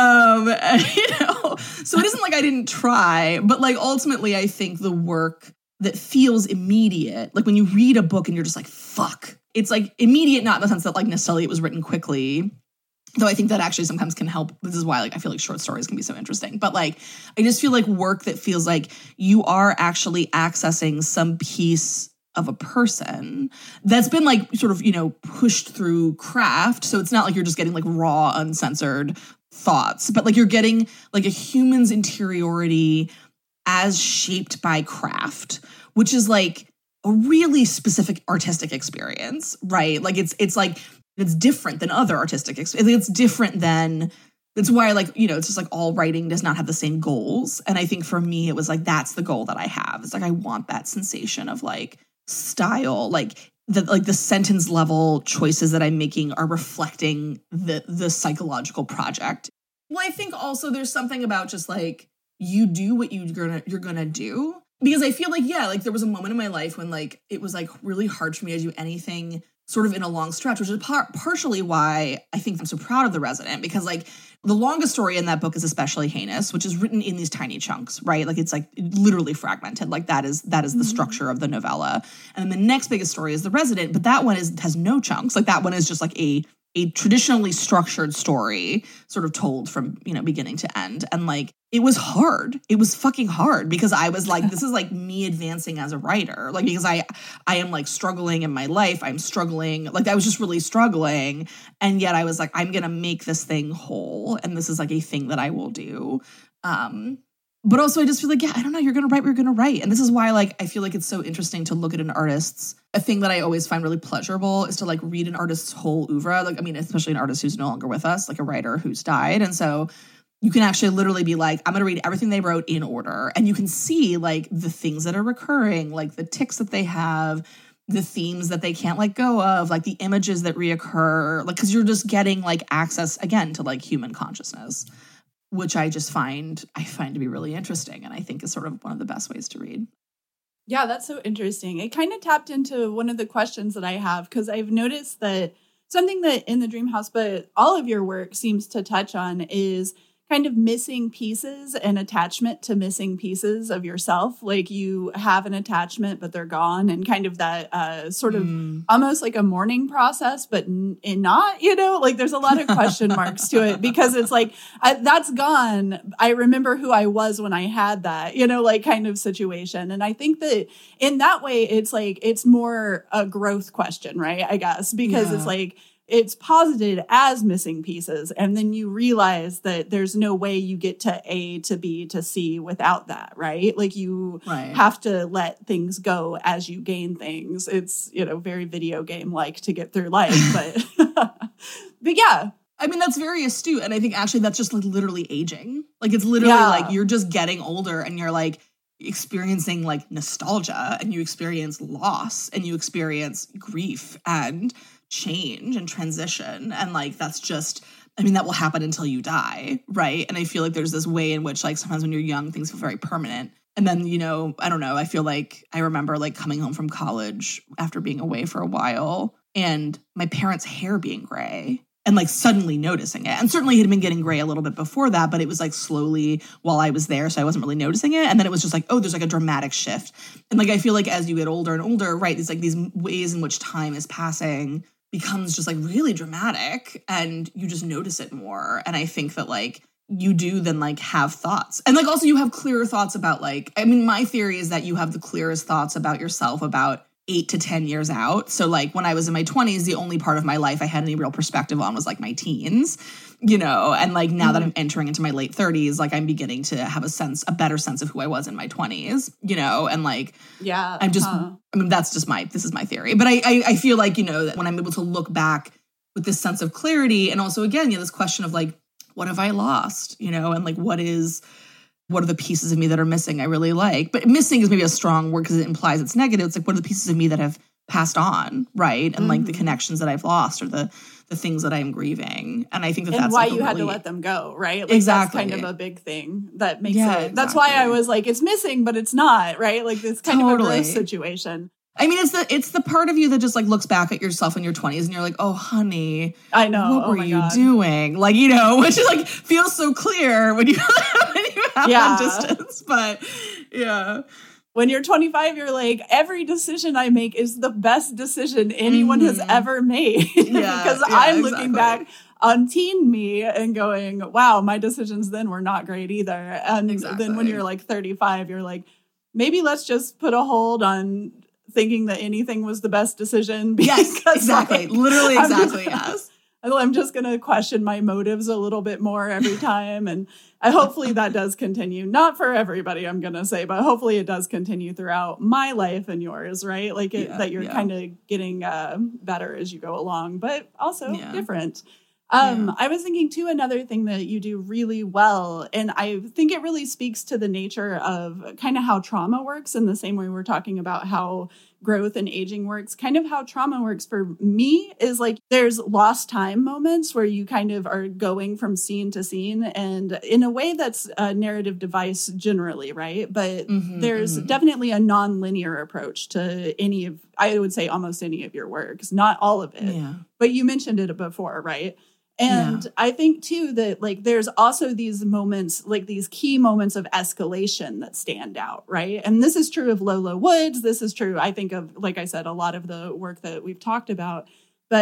You know, so it isn't like I didn't try, but like ultimately I think the work that feels immediate, like when you read a book and you're just like, fuck, it's like immediate, not in the sense that like necessarily it was written quickly. Though I think that actually sometimes can help. This is why like I feel like short stories can be so interesting. But like I just feel like work that feels like you are actually accessing some piece of a person that's been like sort of, you know, pushed through craft. So it's not like you're just getting like raw, uncensored thoughts, but like you're getting like a human's interiority as shaped by craft, which is like a really specific artistic experience, right? Like it's like, it's different than other artistic experiences. It's different than, that's why like, you know, it's just like all writing does not have the same goals. And I think for me, it was like, that's the goal that I have. It's like, I want that sensation of like style, like the sentence level choices that I'm making are reflecting the psychological project. Well, I think also there's something about just like, you do what you're gonna do. Because I feel like, yeah, like there was a moment in my life when like, it was like really hard for me to do anything sort of in a long stretch, which is partially why I think I'm so proud of The Resident, because like the longest story in that book is Especially Heinous, which is written in these tiny chunks, right? Like it's like literally fragmented. Like that is the structure of the novella. And then the next biggest story is The Resident, but that one has no chunks. Like that one is just like a a traditionally structured story sort of told from, beginning to end. And like, it was hard. It was fucking hard because I was like, this is like me advancing as a writer. Like, because I am like struggling in my life. I'm struggling. Like, I was just really struggling. And yet I was like, I'm going to make this thing whole. And this is like a thing that I will do. But also I just feel like, yeah, I don't know, you're going to write what you're going to write. And this is why, like, I feel like it's so interesting to look at an artist's, a thing that I always find really pleasurable is to like read an artist's whole oeuvre. Like, I mean, especially an artist who's no longer with us, like a writer who's died. And so you can actually literally be like, I'm going to read everything they wrote in order. And you can see like the things that are recurring, like the tics that they have, the themes that they can't let go of, like the images that reoccur, like, because you're just getting like access again to like human consciousness, which I find to be really interesting. And I think is sort of one of the best ways to read. Yeah, that's so interesting. It kind of tapped into one of the questions that I have, because I've noticed that something that in the Dream House, but all of your work seems to touch on, is kind of missing pieces and attachment to missing pieces of yourself. Like you have an attachment, but they're gone, and kind of that sort of almost like a mourning process, but not, like there's a lot of question marks to it, because it's like, that's gone. I remember who I was when I had that, like kind of situation. And I think that in that way, it's like, it's more a growth question, right? I guess, because it's like, it's posited as missing pieces. And then you realize that there's no way you get to A to B to C without that, right? Like you have to let things go as you gain things. It's, very video game-like to get through life, but yeah. I mean, that's very astute. And I think actually that's just like literally aging. Like it's literally like you're just getting older and you're like experiencing like nostalgia, and you experience loss, and you experience grief and change and transition. And like, that's just, I mean, that will happen until you die. Right. And I feel like there's this way in which like sometimes when you're young, things feel very permanent. And then, I don't know, I feel like I remember like coming home from college after being away for a while and my parents' hair being gray and like suddenly noticing it. And certainly it had been getting gray a little bit before that, but it was like slowly while I was there. So I wasn't really noticing it. And then it was just like, oh, there's like a dramatic shift. And like, I feel like as you get older and older, right, it's like these ways in which time is passing becomes just like really dramatic, and you just notice it more. And I think that like you do then like have thoughts, and like also you have clearer thoughts about like, I mean, my theory is that you have the clearest thoughts about yourself about 8 to 10 years out. So like when I was in my 20s, the only part of my life I had any real perspective on was like my teens, and like now that I'm entering into my late 30s, like I'm beginning to have a better sense of who I was in my 20s, and like, I'm just, I mean, this is my theory, but I feel like, that when I'm able to look back with this sense of clarity, and also again, this question of like, what have I lost, and like, what are the pieces of me that are missing I really like? But missing is maybe a strong word because it implies it's negative. It's like, what are the pieces of me that have passed on, right? And like the connections that I've lost, or the things that I'm grieving. And I think that's why like you had to let them go, right? Like exactly. That's kind of a big thing that makes it. That's why I was like, it's missing, but it's not, right? Like this kind of a growth situation. I mean, it's the part of you that just like looks back at yourself in your 20s and you're like, oh, honey, I know. What were you doing? Like, which is like feels so clear when you have that distance. But yeah. When you're 25, you're like, every decision I make is the best decision anyone has ever made. Because I'm looking back on teen me and going, wow, my decisions then were not great either. And then when you're like 35, you're like, maybe let's just put a hold on thinking that anything was the best decision. Yes, exactly. Like, literally, exactly, yes. I'm just going to question my motives a little bit more every time. And hopefully that does continue. Not for everybody, I'm going to say, but hopefully it does continue throughout my life and yours, right? Like that you're kind of getting better as you go along, but also different. I was thinking too, another thing that you do really well, and I think it really speaks to the nature of kind of how trauma works, in the same way we're talking about how growth and aging works. Kind of how trauma works for me is like there's lost time moments where you kind of are going from scene to scene, and in a way that's a narrative device generally, right? But there's definitely a non-linear approach to I would say almost any of your works, not all of it, but you mentioned it before, right? And I think too that like there's also these moments, like these key moments of escalation that stand out, right? And this is true of Lola Woods. This is true, I think, of, like I said, a lot of the work that we've talked about. But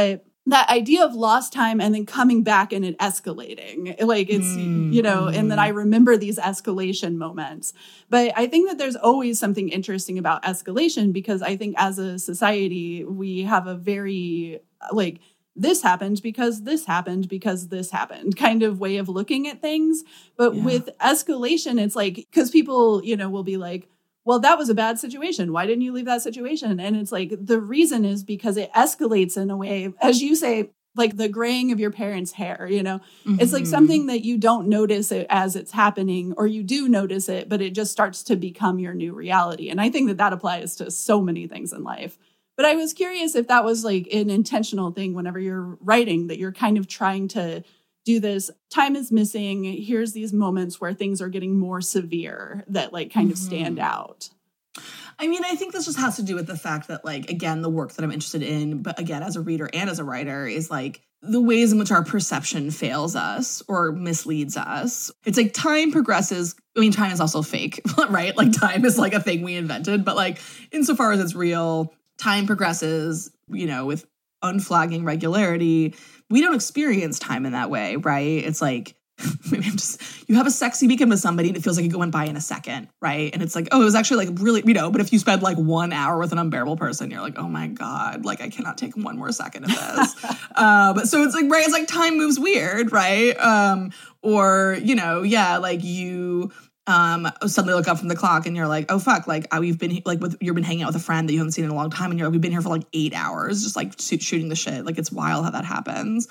that idea of lost time and then coming back and it escalating, like it's, you know, and then I remember these escalation moments. But I think that there's always something interesting about escalation, because I think as a society, we have a very like, this happened because this happened because this happened kind of way of looking at things. But with escalation, it's like, because people, you know, will be like, well, that was a bad situation. Why didn't you leave that situation? And it's like, the reason is because it escalates in a way, as you say, like the graying of your parents' hair, you know, it's like something that you don't notice it as it's happening, or you do notice it, but it just starts to become your new reality. And I think that that applies to so many things in life. But I was curious if that was like an intentional thing whenever you're writing, that you're kind of trying to do this. Time is missing. Here's these moments where things are getting more severe that like kind of stand out. I mean, I think this just has to do with the fact that, like, again, the work that I'm interested in, but again, as a reader and as a writer, is like the ways in which our perception fails us or misleads us. It's like time progresses. I mean, time is also fake, right? Like time is like a thing we invented, but like insofar as it's real, time progresses, you know, with unflagging regularity. We don't experience time in that way, right? It's like, maybe you have a sexy weekend with somebody and it feels like it went by in a second, right? And it's like, oh, it was actually like really, you know, but if you spend like 1 hour with an unbearable person, you're like, oh my God, like I cannot take one more second of this. So it's like, right, it's like time moves weird, right? Or, you know, yeah, like you suddenly look up from the clock and you're like, oh fuck, like you've been like you've been hanging out with a friend that you haven't seen in a long time, and you're like, we've been here for like 8 hours just like shooting the shit. Like it's wild how that happens.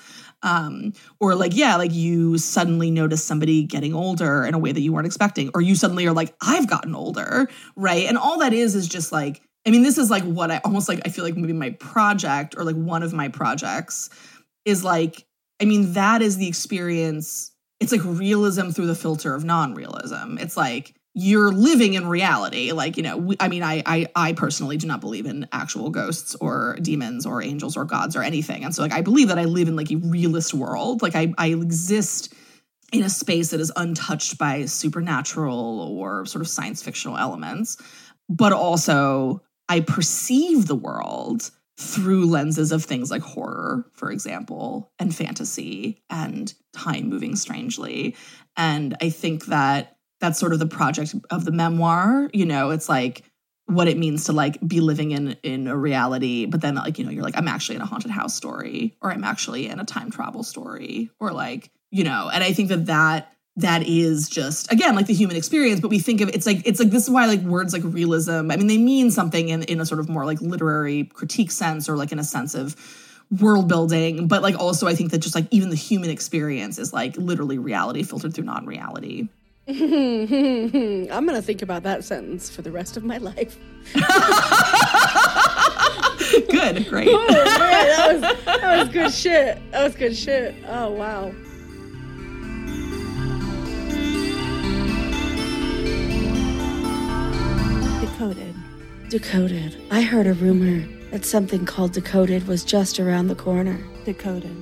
Or like, yeah, like you suddenly notice somebody getting older in a way that you weren't expecting, or you suddenly are like, I've gotten older, right? And all that is just like, I mean, this is like what I almost like, I feel like maybe my project, or like one of my projects is like, I mean, that is the experience. It's like realism through the filter of non-realism. It's like you're living in reality. Like, you know, I personally do not believe in actual ghosts or demons or angels or gods or anything. And so like, I believe that I live in like a realist world. Like I exist in a space that is untouched by supernatural or sort of science fictional elements, but also I perceive the world through lenses of things like horror, for example, and fantasy and time moving strangely. And I think that that's sort of the project of the memoir. You know, it's like what it means to like be living in a reality, but then like, you know, you're like, I'm actually in a haunted house story, or I'm actually in a time travel story, or like, you know, and I think that is just, again, like the human experience, but we think of it's like this is why like words like realism, I mean, they mean something in a sort of more like literary critique sense, or like in a sense of world building. But like also I think that just like even the human experience is like literally reality filtered through non-reality. I'm going to think about that sentence for the rest of my life. Good, great. Oh, man, that was good shit. That was good shit. Oh, wow. Decoded. I heard a rumor that something called Decoded was just around the corner. Decoded.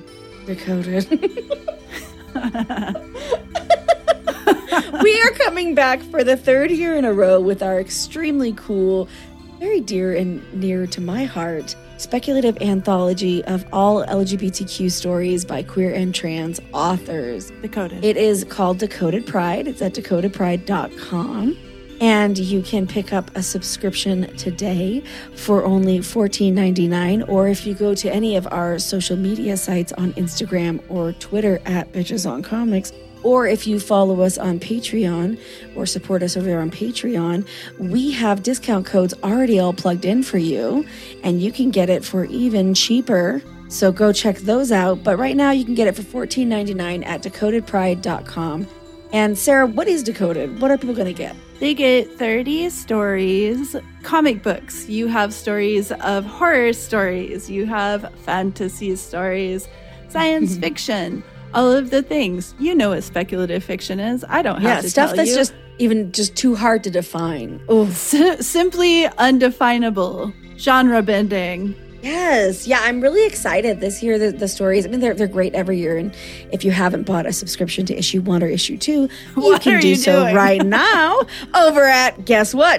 We are coming back for the third year in a row with our extremely cool, very dear and near to my heart, speculative anthology of all LGBTQ stories by queer and trans authors. Decoded. It is called Decoded Pride. It's at decodedpride.com. And you can pick up a subscription today for only $14.99. Or if you go to any of our social media sites on Instagram or Twitter at Bitches on Comics, or if you follow us on Patreon or support us over there on Patreon, we have discount codes already all plugged in for you, and you can get it for even cheaper. So go check those out. But right now you can get it for $14.99 at decodedpride.com. And Sarah, what is Decoded? What are people going to get? They get 30 stories, comic books. You have stories of horror stories. You have fantasy stories, science fiction, all of the things. You know what speculative fiction is. I don't have to tell you. Yeah, stuff that's just too hard to define. Simply undefinable, genre bending. Yes. Yeah, I'm really excited this year. The stories, I mean, they're great every year. And if you haven't bought a subscription to issue 1 or issue 2, you can do so right now over at, guess what,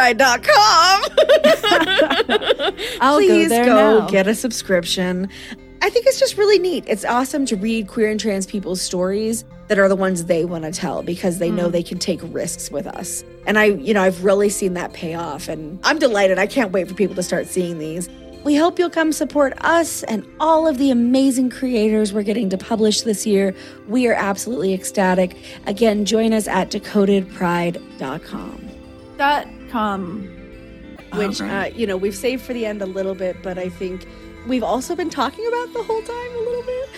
decodedpride.com. Please go get a subscription. I think it's just really neat. It's awesome to read queer and trans people's stories that are the ones they want to tell because they know they can take risks with us. And I've really seen that pay off, and I'm delighted. I can't wait for people to start seeing these. We hope you'll come support us and all of the amazing creators we're getting to publish this year. We are absolutely ecstatic. Again, join us at decodedpride.com. Which, we've saved for the end a little bit, but I think we've also been talking about the whole time a little bit.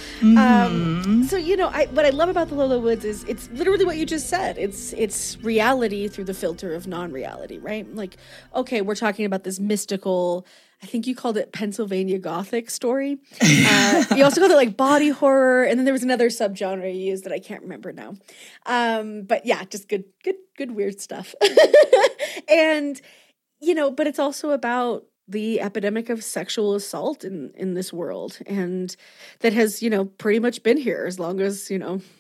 What I love about the Low, Low Woods is it's literally what you just said. It's reality through the filter of non-reality, right? Like, okay, we're talking about this mystical, I think you called it Pennsylvania Gothic story. You also called it like body horror, and then there was another subgenre you used that I can't remember now. But yeah, just good weird stuff. And but it's also about the epidemic of sexual assault in this world, and that has pretty much been here as long as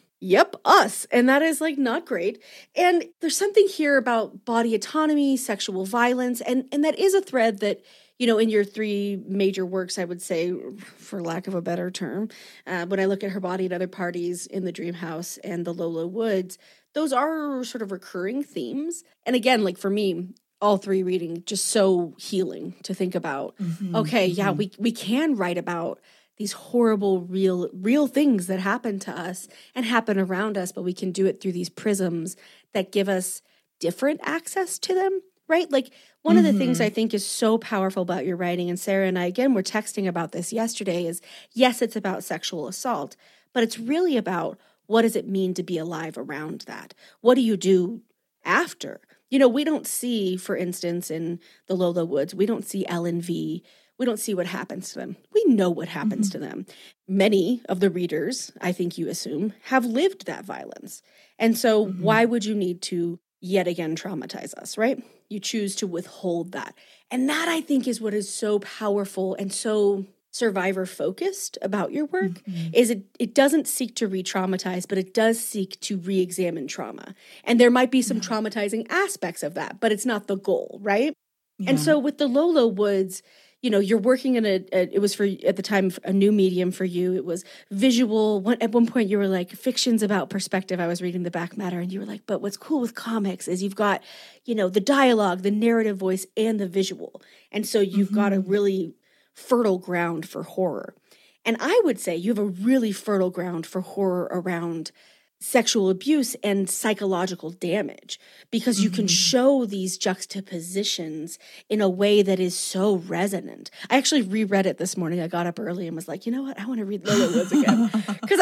us, and that is like not great. And there's something here about body autonomy, sexual violence, and that is a thread that in your three major works, I would say, for lack of a better term, when I look at Her Body and Other Parties, In the Dream House, and The Low, Low Woods, those are sort of recurring themes. And again, like for me, all three reading just so healing to think about. We can write about these horrible real things that happen to us and happen around us, but we can do it through these prisms that give us different access to them, right? Like one of the things I think is so powerful about your writing, and Sarah and I, again, were texting about this yesterday, is yes, it's about sexual assault, but it's really about what does it mean to be alive around that? What do you do after? We don't see, for instance, in The Low, Low Woods, we don't see Ellen V. We don't see what happens to them. We know what happens to them. Many of the readers, I think you assume, have lived that violence. And so why would you need to yet again traumatize us, right? You choose to withhold that. And that, I think, is what is so powerful and so survivor focused about your work, is it doesn't seek to re-traumatize, but it does seek to re-examine trauma. And there might be some traumatizing aspects of that, but it's not the goal, right? Yeah. And so with The Low, Low Woods, you're working in it was for, at the time, a new medium for you. It was visual. At one point you were like, fiction's about perspective. I was reading the back matter and you were like, but what's cool with comics is you've got, the dialogue, the narrative voice, and the visual. And so you've got a really fertile ground for horror. And I would say you have a really fertile ground for horror around sexual abuse and psychological damage, because you can show these juxtapositions in a way that is so resonant. I actually reread it this morning. I got up early and was like, you know what? I want to read Low, Low Woods again. Because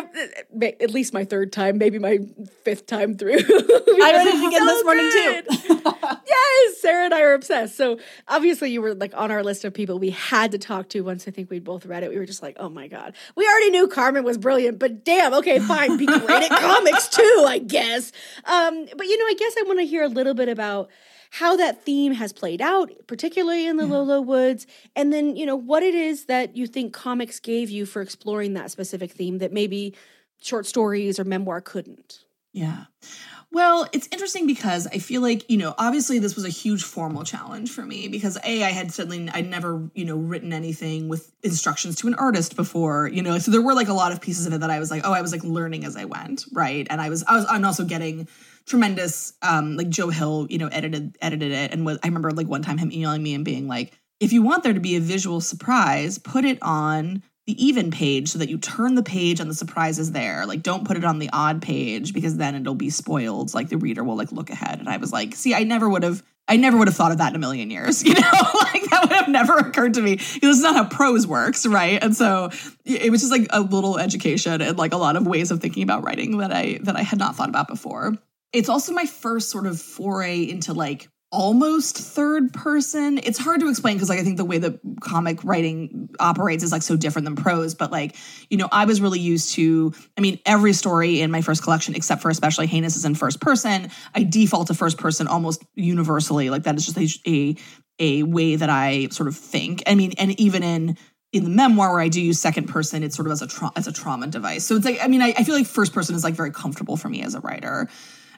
at least my third time, maybe my fifth time through. I read it again this morning too. Yes, Sarah and I are obsessed. So obviously you were like on our list of people we had to talk to once I think we'd both read it. We were just like, oh my God. We already knew Carmen was brilliant, but damn, okay, fine, be great at comics too, I guess. But I guess I want to hear a little bit about how that theme has played out, particularly in The Low, Low Woods, and then, what it is that you think comics gave you for exploring that specific theme that maybe short stories or memoir couldn't. Yeah. Well, it's interesting because I feel like, obviously this was a huge formal challenge for me because I'd never, written anything with instructions to an artist before, so there were like a lot of pieces of it that I was like, I was like learning as I went. Right. And I'm also getting tremendous, like Joe Hill, edited it. And I remember like one time him emailing me and being like, if you want there to be a visual surprise, put it on the even page so that you turn the page and the surprise is there. Like, don't put it on the odd page because then it'll be spoiled. Like the reader will like look ahead. And I was like, see, I never would have thought of that in a million years. Like that would have never occurred to me because it's not how prose works. Right. And so it was just like a little education and like a lot of ways of thinking about writing that I had not thought about before. It's also my first sort of foray into like almost third person. It's hard to explain because like I think the way that comic writing operates is like so different than prose, but like, I was really used to, every story in my first collection, except for especially Heinous, is in first person. I default to first person almost universally. Like that is just a way that I sort of think. And even in the memoir where I do use second person, it's sort of as a trauma device. So it's like, I feel like first person is like very comfortable for me as a writer.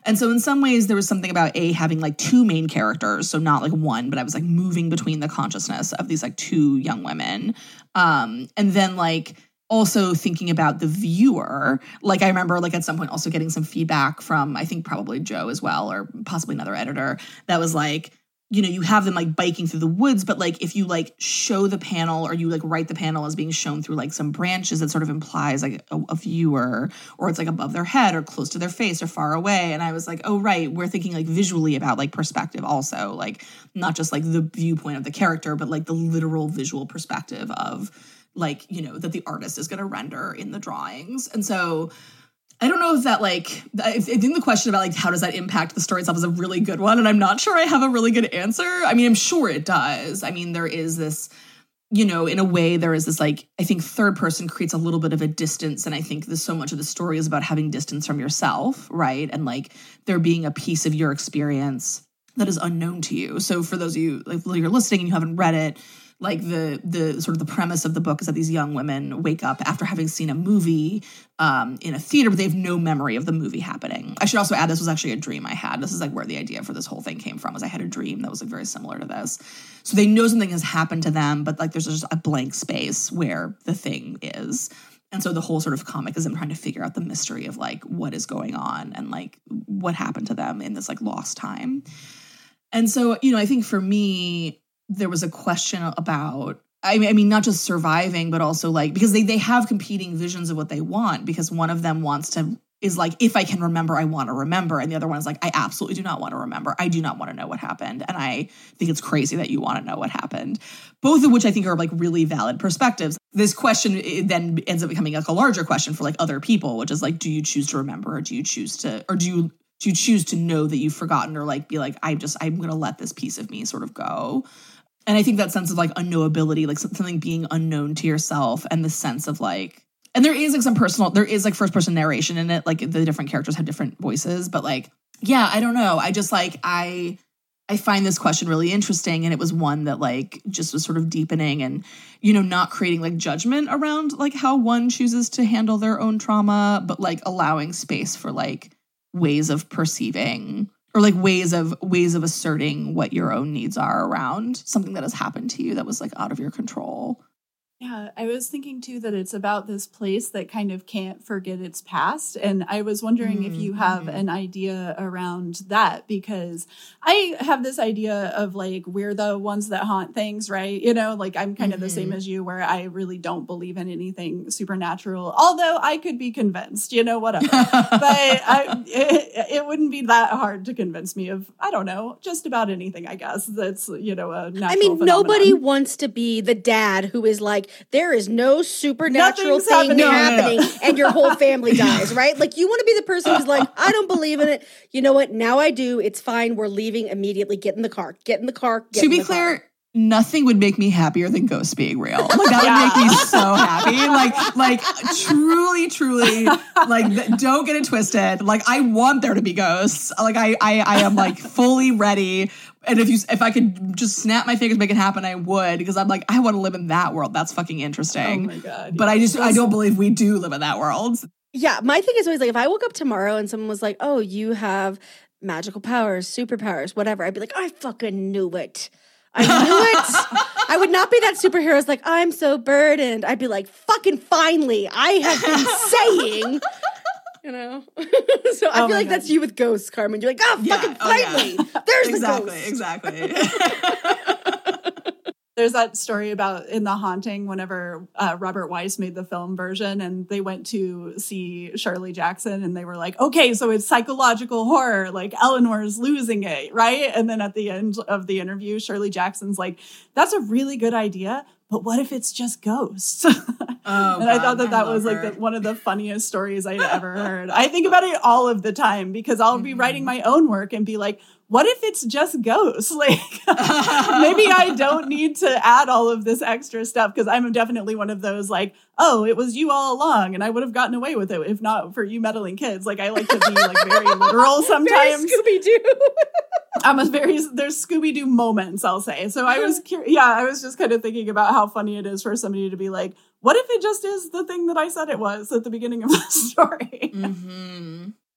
And so in some ways there was something about having like two main characters, so not like one, but I was like moving between the consciousness of these like two young women. And then like also thinking about the viewer. Like I remember like at some point also getting some feedback from, I think probably Joe as well, or possibly another editor, that was like, you know, you have them like biking through the woods, but like if you like show the panel or you like write the panel as being shown through like some branches, that sort of implies like a viewer, or it's like above their head or close to their face or far away. And I was like, oh, right. We're thinking like visually about like perspective also, like not just like the viewpoint of the character, but like the literal visual perspective of like, you know, that the artist is going to render in the drawings. And so I don't know if that like, I think the question about like, how does that impact the story itself is a really good one. And I'm not sure I have a really good answer. I mean, I'm sure it does. I mean, there is this, you know, in a way there is this like, I think third person creates a little bit of a distance. And I think so much of the story is about having distance from yourself, right? And like there being a piece of your experience that is unknown to you. So for those of you like you're listening and you haven't read it, like the sort of the premise of the book is that these young women wake up after having seen a movie in a theater, but they have no memory of the movie happening. I should also add, this was actually a dream I had. This is like where the idea for this whole thing came from, was I had a dream that was like very similar to this. So they know something has happened to them, but like there's just a blank space where the thing is. And so the whole sort of comic is them trying to figure out the mystery of like what is going on and like what happened to them in this like lost time. And so, you know, I think for me, there was a question about, I mean, not just surviving, but also like, because they have competing visions of what they want, because one of them is like, if I can remember, I want to remember. And the other one is like, I absolutely do not want to remember. I do not want to know what happened. And I think it's crazy that you want to know what happened. Both of which I think are like really valid perspectives. This question then ends up becoming like a larger question for like other people, which is like, do you choose to remember, or do you choose to know that you've forgotten, or like be like, I'm going to let this piece of me sort of go. And I think that sense of like unknowability, like something being unknown to yourself, and the sense of like, and there is like there is like first person narration in it. Like the different characters have different voices, but like, yeah, I don't know. I just like, I find this question really interesting. And it was one that like just was sort of deepening and, you know, not creating like judgment around like how one chooses to handle their own trauma, but like allowing space for like ways of perceiving, or like ways of asserting what your own needs are around something that has happened to you that was like out of your control. Yeah, I was thinking too that it's about this place that kind of can't forget its past. And I was wondering if you have an idea around that, because I have this idea of like, we're the ones that haunt things, right? You know, like I'm kind of the same as you, where I really don't believe in anything supernatural, although I could be convinced, you know, whatever. But it wouldn't be that hard to convince me of, I don't know, just about anything, I guess, that's, you know, a natural phenomenon. Nobody wants to be the dad who is like, there is no supernatural thing happening and your whole family dies, right? Like you want to be the person who's like, I don't believe in it. You know what? Now I do. It's fine. We're leaving immediately. Get in the car. To be clear, nothing would make me happier than ghosts being real. Like that would make me so happy. Like truly, like don't get it twisted. Like I want there to be ghosts. Like I am like fully ready. And if I could just snap my fingers, make it happen, I would, because I'm like, I want to live in that world. That's fucking interesting. Oh my God. But I don't believe we do live in that world. Yeah, my thing is always like, if I woke up tomorrow and someone was like, oh, you have magical powers, superpowers, whatever, I'd be like, I fucking knew it. I knew it. I would not be that superhero who's like, I'm so burdened. I'd be like, fucking finally, I have been saying... You know, so I feel like that's you with ghosts, Carmen. You're like, fucking finally, there's the ghost. Exactly. There's that story about in The Haunting, whenever Robert Weiss made the film version and they went to see Shirley Jackson and they were like, okay, so it's psychological horror, like Eleanor's losing it, right? And then at the end of the interview, Shirley Jackson's like, that's a really good idea, but what if it's just ghosts? And I thought that was like one of the funniest stories I'd ever heard. I think about it all of the time because I'll be writing my own work and be like, what if it's just ghosts? Like, maybe I don't need to add all of this extra stuff, because I'm definitely one of those like, oh, it was you all along and I would have gotten away with it if not for you meddling kids. Like, I like to be like very literal sometimes. Very Scooby-Doo. There's Scooby-Doo moments, I'll say. So I was I was just kind of thinking about how funny it is for somebody to be like, what if it just is the thing that I said it was at the beginning of the story?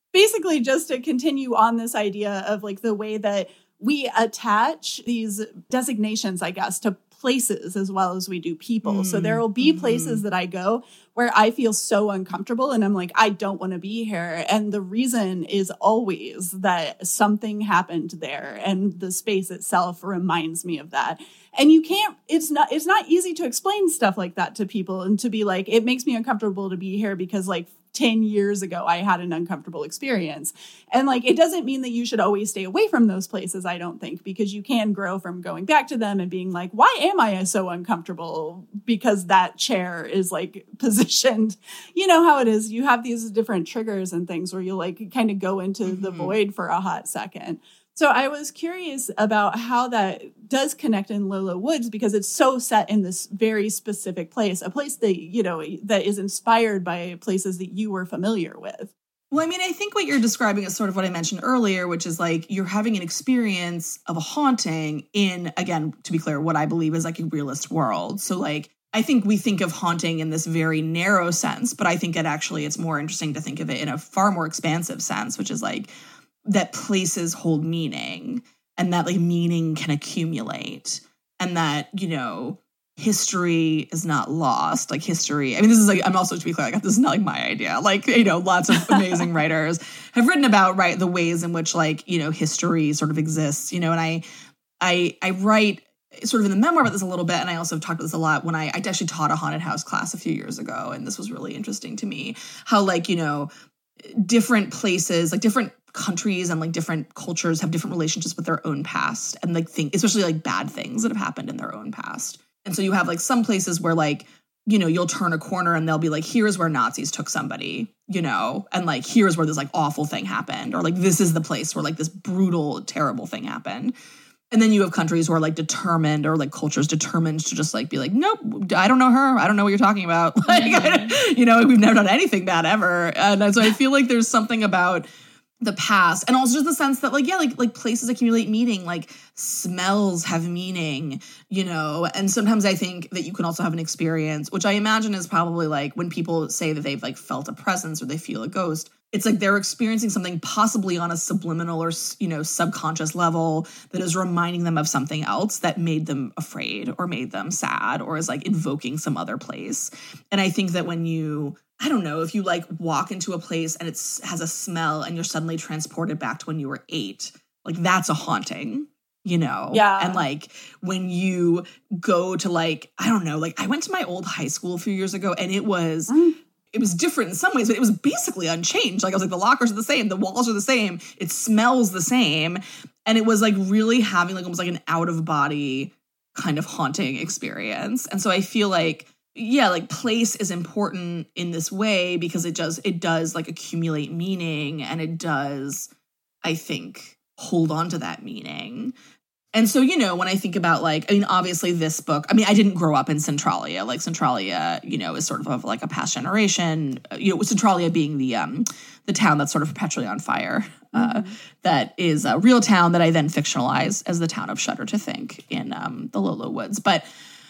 basically just to continue on this idea of like the way that we attach these designations, I guess, to places as well as we do people. So there will be places that I go where I feel so uncomfortable and I'm like, I don't want to be here. And the reason is always that something happened there and the space itself reminds me of that. And you can't, it's not easy to explain stuff like that to people and to be like, it makes me uncomfortable to be here because like 10 years ago, I had an uncomfortable experience. And like, it doesn't mean that you should always stay away from those places, I don't think, because you can grow from going back to them and being like, why am I so uncomfortable? Because that chair is like positioned, you know how it is. You have these different triggers and things where you'll like kind of go into the void for a hot second. So I was curious about how that does connect in Low, Low Woods because it's so set in this very specific place, a place that, you know, that is inspired by places that you were familiar with. Well, I mean, I think what you're describing is sort of what I mentioned earlier, which is like you're having an experience of a haunting in, again, to be clear, what I believe is like a realist world. So like, I think we think of haunting in this very narrow sense, but I think it's more interesting to think of it in a far more expansive sense, which is like, that places hold meaning and that like meaning can accumulate and that, you know, history is not lost. Like history, I mean, this is like, I'm also, to be clear, like, this is not like my idea. Like, you know, lots of amazing writers have written about, right, the ways in which like, you know, history sort of exists, you know, and I write sort of in the memoir about this a little bit. And I also have talked about this a lot when I actually taught a haunted house class a few years ago. And this was really interesting to me how like, you know, different places, like different countries and like different cultures have different relationships with their own past and like especially like bad things that have happened in their own past. And so you have like some places where like, you know, you'll turn a corner and they'll be like, here's where Nazis took somebody, you know, and like, here's where this like awful thing happened. Or like, this is the place where like this brutal, terrible thing happened. And then you have countries who are like determined or like cultures determined to just like be like, nope, I don't know her. I don't know what you're talking about. Like, you know, we've never done anything bad ever. And so I feel like there's something about the past and also just the sense that like, yeah, like places accumulate meaning, like smells have meaning, you know, and sometimes I think that you can also have an experience, which I imagine is probably like when people say that they've like felt a presence or they feel a ghost, it's like they're experiencing something possibly on a subliminal or, you know, subconscious level that is reminding them of something else that made them afraid or made them sad or is like invoking some other place. And I think that when you, I don't know, if you like walk into a place and it has a smell and you're suddenly transported back to when you were 8, like that's a haunting, you know? Yeah. And like when you go to like, I don't know, like I went to my old high school a few years ago and it was different in some ways, but it was basically unchanged. Like I was like, the lockers are the same, the walls are the same, it smells the same. And it was like really having like almost like an out of body kind of haunting experience. And so I feel like, yeah, like place is important in this way because it does like accumulate meaning and it does, I think, hold on to that meaning. And so, you know, when I think about like, I mean, obviously this book, I mean, I didn't grow up in Centralia. Like Centralia, you know, is sort of like a past generation, you know, Centralia being the town that's sort of perpetually on fire. That is a real town that I then fictionalize as the town of Shudder to Think in the Low, Low Woods. But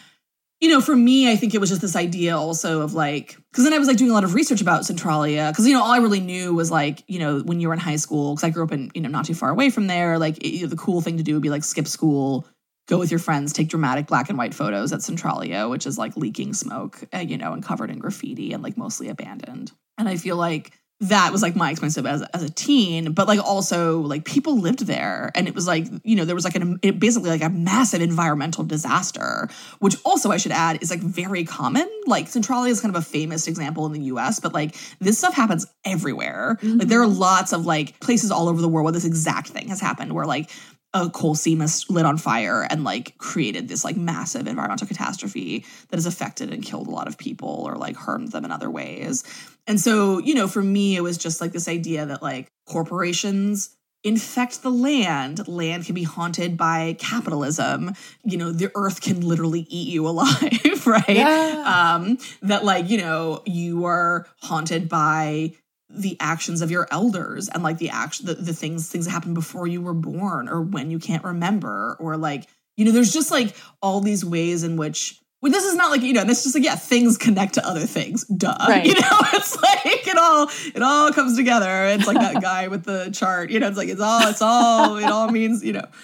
you know, for me, I think it was just this idea also of like, because then I was like doing a lot of research about Centralia, because, you know, all I really knew was like, you know, when you were in high school, because I grew up in, you know, not too far away from there, like the cool thing to do would be like skip school, go with your friends, take dramatic black and white photos at Centralia, which is like leaking smoke, you know, and covered in graffiti and like mostly abandoned. And I feel like that was like my experience as a teen, but like also like people lived there and it was like, you know, there was like basically like a massive environmental disaster, which also I should add is like very common. Like Centralia is kind of a famous example in the US, but like this stuff happens everywhere. Like there are lots of like places all over the world where this exact thing has happened where like a coal seam is lit on fire and like created this like massive environmental catastrophe that has affected and killed a lot of people or like harmed them in other ways. And so, you know, for me, it was just like this idea that like corporations infect the land. Land can be haunted by capitalism. You know, the earth can literally eat you alive, right? Yeah. That like, you know, you are haunted by the actions of your elders and like the things that happened before you were born or when you can't remember or like, you know, there's just like all these ways in which Well, this is not like, this is just like, yeah, things connect to other things. Duh. Right. It's like it all comes together. It's like that guy with the chart. It's like it all means,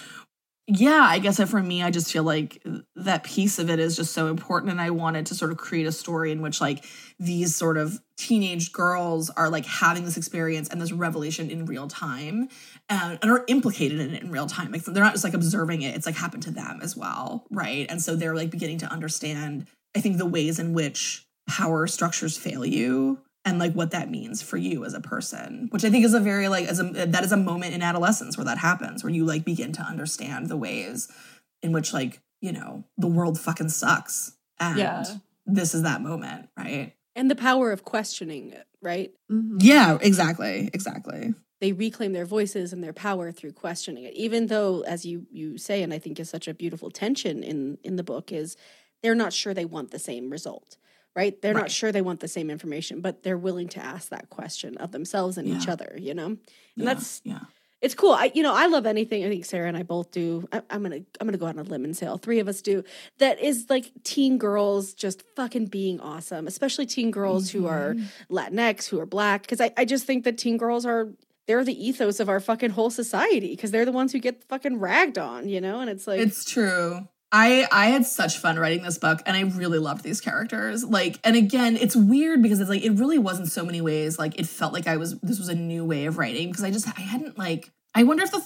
Yeah, I guess that for me, I just feel like that piece of it is just so important. And I wanted to sort of create a story in which like these sort of teenage girls are like having this experience and this revelation in real time and are implicated in it in real time. Like they're not just like observing it. It's like happened to them as well. Right. And so they're like beginning to understand, I think, the ways in which power structures fail you and like what that means for you as a person, which I think is a very like, that is a moment in adolescence where that happens, where you like begin to understand the ways in which like, the world fucking sucks. And this is that moment, right? And the power of questioning it, right? Mm-hmm. Yeah, exactly. They reclaim their voices and their power through questioning it, even though, as you say, and I think is such a beautiful tension in the book, is they're not sure they want the same result. Right? They're not sure they want the same information, but they're willing to ask that question of themselves and each other, And that's it's cool. I love anything. I think Sarah and I both do. I'm gonna go out on a limb and say all three of us do. That is like teen girls just fucking being awesome, especially teen girls who are Latinx, who are Black. Because I just think that teen girls they're the ethos of our fucking whole society because they're the ones who get fucking ragged on, And it's like it's true. I had such fun writing this book and I really loved these characters. Like, and again, it's weird because it's like, it really was in so many ways. Like it felt like this was a new way of writing because I hadn't like, I wonder if the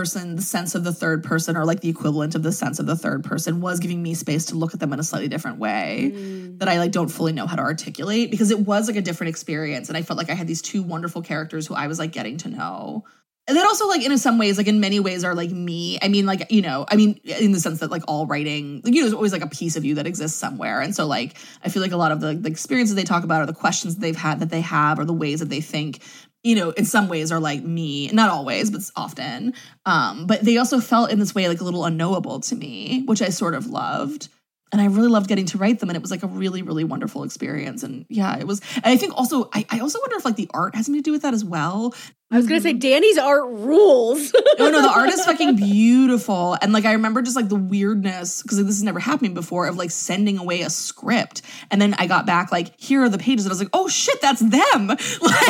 sense of the third person or like the equivalent of the sense of the third person was giving me space to look at them in a slightly different way that I like don't fully know how to articulate because it was like a different experience. And I felt like I had these two wonderful characters who I was like getting to know. And then also, like, in some ways, like, in many ways are, like, me. I mean, like, in the sense that, like, all writing, like, there's always, like, a piece of you that exists somewhere. And so, like, I feel like a lot of the experiences they talk about or the questions that they have or the ways that they think, in some ways are, like, me. Not always, but often. But they also felt in this way, like, a little unknowable to me, which I sort of loved. And I really loved getting to write them. And it was like a really, really wonderful experience. And yeah, it was. And I think also, I also wonder if like the art has something to do with that as well. I was going to say, Danny's art rules. No, the art is fucking beautiful. And like, I remember just like the weirdness, because this has never happened before, of like sending away a script. And then I got back like, here are the pages. And I was like, oh shit, that's them. Like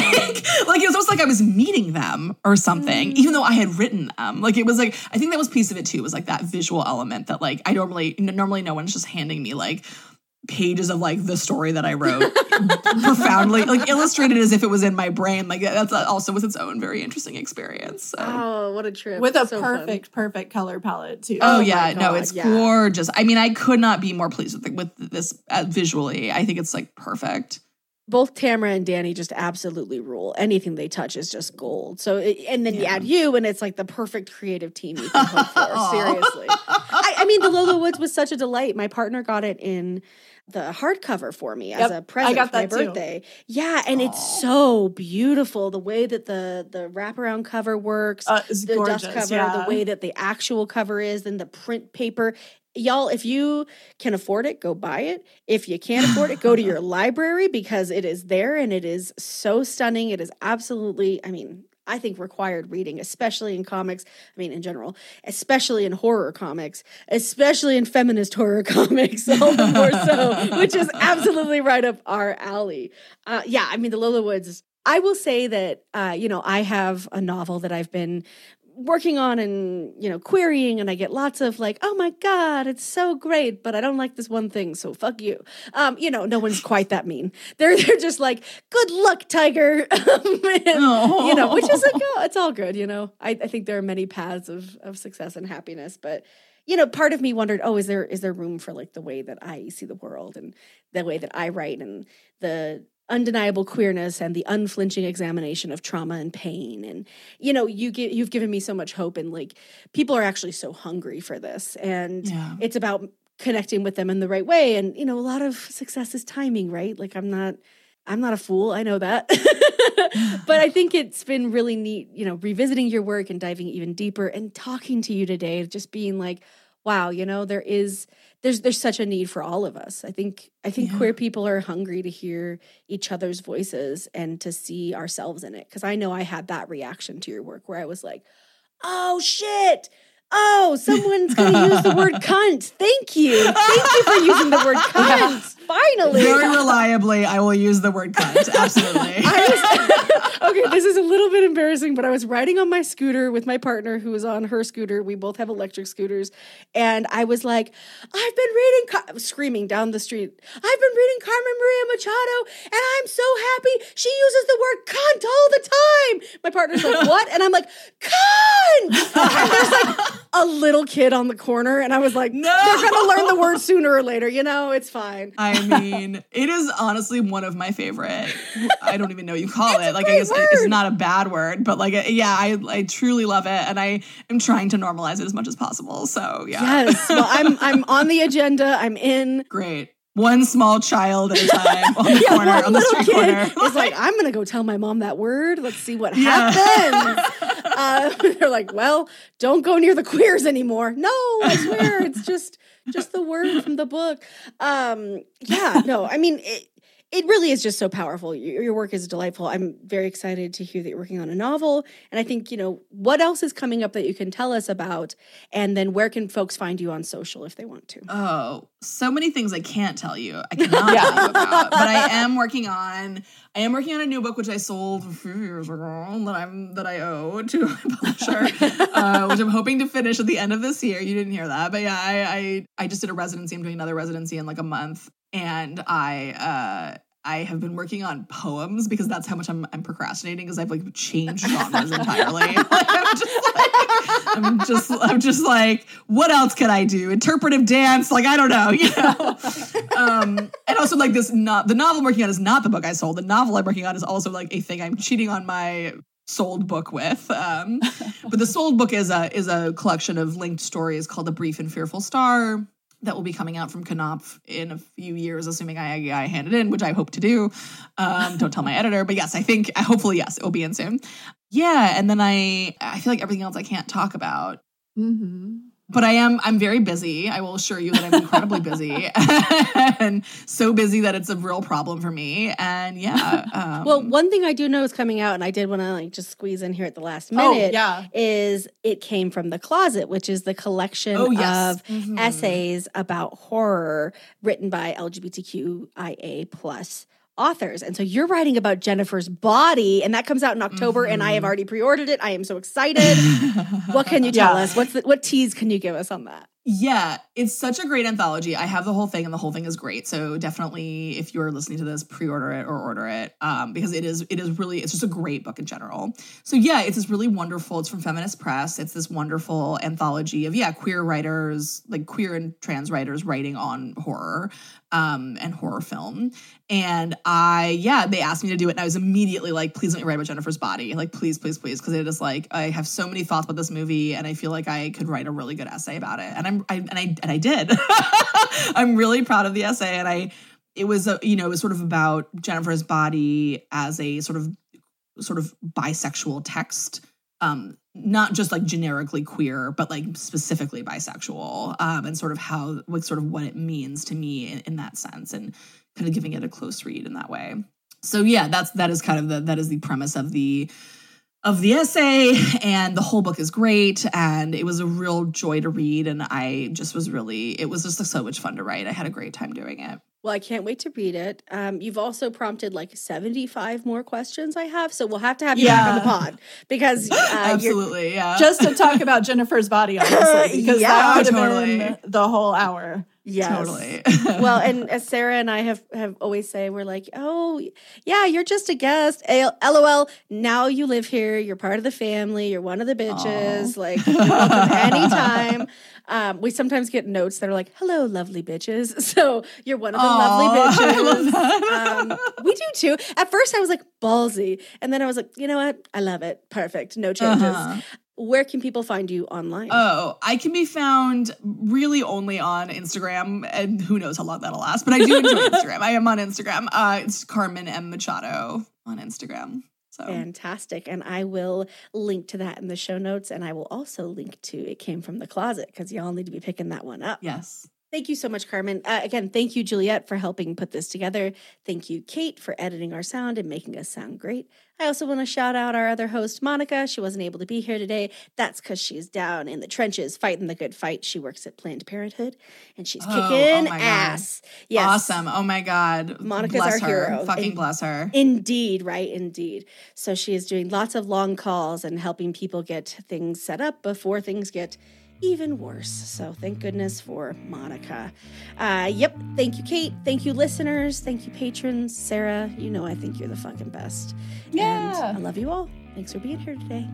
it was almost like I was meeting them or something, even though I had written them. Like it was like, I think that was piece of it too, was like that visual element that like, I normally no one's just handing me like pages of like the story that I wrote profoundly like illustrated as if it was in my brain. Like that's also with its own very interesting experience. So. Oh, what a trip. With a perfect color palette too. Oh yeah, no, it's gorgeous. I mean, I could not be more pleased with this visually. I think it's like perfect. Both Tamara and Danny just absolutely rule. Anything they touch is just gold. So, and then you add you, and it's like the perfect creative team you can hope for. Seriously. I mean, the Lola Woods was such a delight. My partner got it in the hardcover for me as a present for my birthday. Too. Yeah, and it's so beautiful. The way that the wraparound cover works, the gorgeous, dust cover, the way that the actual cover is, then the print paper. Y'all, if you can afford it, go buy it. If you can't afford it, go to your library because it is there and it is so stunning. It is absolutely, I think required reading, especially in comics. I mean, in general, especially in horror comics, especially in feminist horror comics, all the more so, which is absolutely right up our alley. The Lola Woods. I will say that, I have a novel that I've been working on and, querying, and I get lots of like, oh my God, it's so great, but I don't like this one thing, so fuck you. No one's quite that mean. They're just like, good luck, tiger. Which is like, it's all good, I think there are many paths of success and happiness, but part of me wondered, is there room for like the way that I see the world and the way that I write and the undeniable queerness and the unflinching examination of trauma and pain. And, you've given me so much hope, and like people are actually so hungry for this, and it's about connecting with them in the right way. And, a lot of success is timing, right? Like I'm not a fool. I know that, but I think it's been really neat, revisiting your work and diving even deeper and talking to you today, just being like, wow, there's such a need for all of us. I think queer people are hungry to hear each other's voices and to see ourselves in it. Because I know I had that reaction to your work where I was like, oh shit, Oh, someone's going to use the word cunt. Thank you. Thank you for using the word cunt. Finally. Very reliably, I will use the word cunt. Absolutely. Okay, this is a little bit embarrassing, but I was riding on my scooter with my partner who was on her scooter. We both have electric scooters. And I was like, I've been reading, screaming down the street, I've been reading Carmen Maria Machado, and I'm so happy she uses the word cunt all the time. My partner's like, what? And I'm like, cunt! And there's like a little kid on the corner, and I was like, no, they're going to learn the word sooner or later. You know, it's fine. I mean, it is honestly one of my favorite. I don't even know what you call it. Like, I guess word. It's not a bad word, but like, yeah, I truly love it, and I am trying to normalize it as much as possible. So yeah. Yes. Well, I'm on the agenda. I'm in. Great. One small child at a time on the corner, on the street corner. It's like, I'm going to go tell my mom that word. Let's see what happens. They're like, well, don't go near the queers anymore. No, I swear, it's just the word from the book. Yeah, no, I mean, it really is just so powerful. Your work is delightful. I'm very excited to hear that you're working on a novel. And I think, what else is coming up that you can tell us about? And then where can folks find you on social if they want to? Oh, so many things I can't tell you. I cannot tell you about. But I am working on a new book, which I sold a few years ago that I owe to a publisher, which I'm hoping to finish at the end of this year. You didn't hear that. But yeah, I just did a residency. I'm doing another residency in like a month. And I have been working on poems because that's how much I'm procrastinating, because I've like changed genres entirely. I'm just like, what else can I do? Interpretive dance? Like, I don't know, and also like the novel I'm working on is not the book I sold. The novel I'm working on is also like a thing I'm cheating on my sold book with. But the sold book is a collection of linked stories called The Brief and Fearful Star, that will be coming out from Knopf in a few years, assuming I hand it in, which I hope to do. Don't tell my editor, but yes, hopefully, yes, it will be in soon. Yeah, and then I feel like everything else I can't talk about. Mm-hmm. But I'm very busy. I will assure you that I'm incredibly busy, and so busy that it's a real problem for me. And yeah. Well, one thing I do know is coming out, and I did want to just squeeze in here at the last minute. Is It Came from the Closet, which is the collection of essays about horror written by LGBTQIA+ authors. And so you're writing about Jennifer's body, and that comes out in October, and I have already pre-ordered it. I am so excited. What can you tell us? What tease can you give us on that? Yeah, it's such a great anthology. I have the whole thing, and the whole thing is great. So definitely, if you're listening to this, pre-order it or order it, because it is really, it's just a great book in general. So yeah, it's this really wonderful, it's from Feminist Press. It's this wonderful anthology of, queer writers, like queer and trans writers writing on horror, and horror film. And they asked me to do it, and I was immediately like, please let me write about Jennifer's body. Like, please, please, please. Because it is like, I have so many thoughts about this movie, and I feel like I could write a really good essay about it. And I did. I'm really proud of the essay. And it was sort of about Jennifer's body as a sort of bisexual text. Not just like generically queer, but like specifically bisexual, and sort of how, like, sort of what it means to me in that sense, and kind of giving it a close read in that way. So yeah, that is the premise of the essay, and the whole book is great, and it was a real joy to read, and it was just like so much fun to write. I had a great time doing it. Well, I can't wait to read it. You've also prompted like 75 more questions I have, so we'll have to have you back on the pod, because absolutely, just to talk about Jennifer's body, honestly, because that would have been the whole hour. Yes. Totally. Well, and as Sarah and I have always say, we're like, oh, yeah, you're just a guest. LOL, now you live here. You're part of the family. You're one of the bitches. Aww. Like, you're welcome anytime. We sometimes get notes that are like, hello, lovely bitches. So you're one of the lovely bitches. I love that. We do too. At first I was like, ballsy. And then I was like, you know what? I love it. Perfect. No changes. Where can people find you online? Oh, I can be found really only on Instagram, and who knows how long that'll last, but I do enjoy Instagram. I am on Instagram. It's Carmen M. Machado on Instagram. So. Fantastic. And I will link to that in the show notes, and I will also link to It Came from the Closet, because y'all need to be picking that one up. Yes. Thank you so much, Carmen. Again, thank you, Juliet, for helping put this together. Thank you, Kate, for editing our sound and making us sound great. I also want to shout out our other host, Monica. She wasn't able to be here today. That's because she's down in the trenches fighting the good fight. She works at Planned Parenthood, and she's kicking ass. Yes. Awesome. Oh, my God. Monica's our hero. Fucking bless her. Indeed, right? Indeed. So she is doing lots of long calls and helping people get things set up before things get even worse. So thank goodness for Monica. Yep. Thank you, Kate. Thank you, listeners. Thank you, patrons. Sarah, you know I think you're the fucking best. Yeah. And I love you all. Thanks for being here today.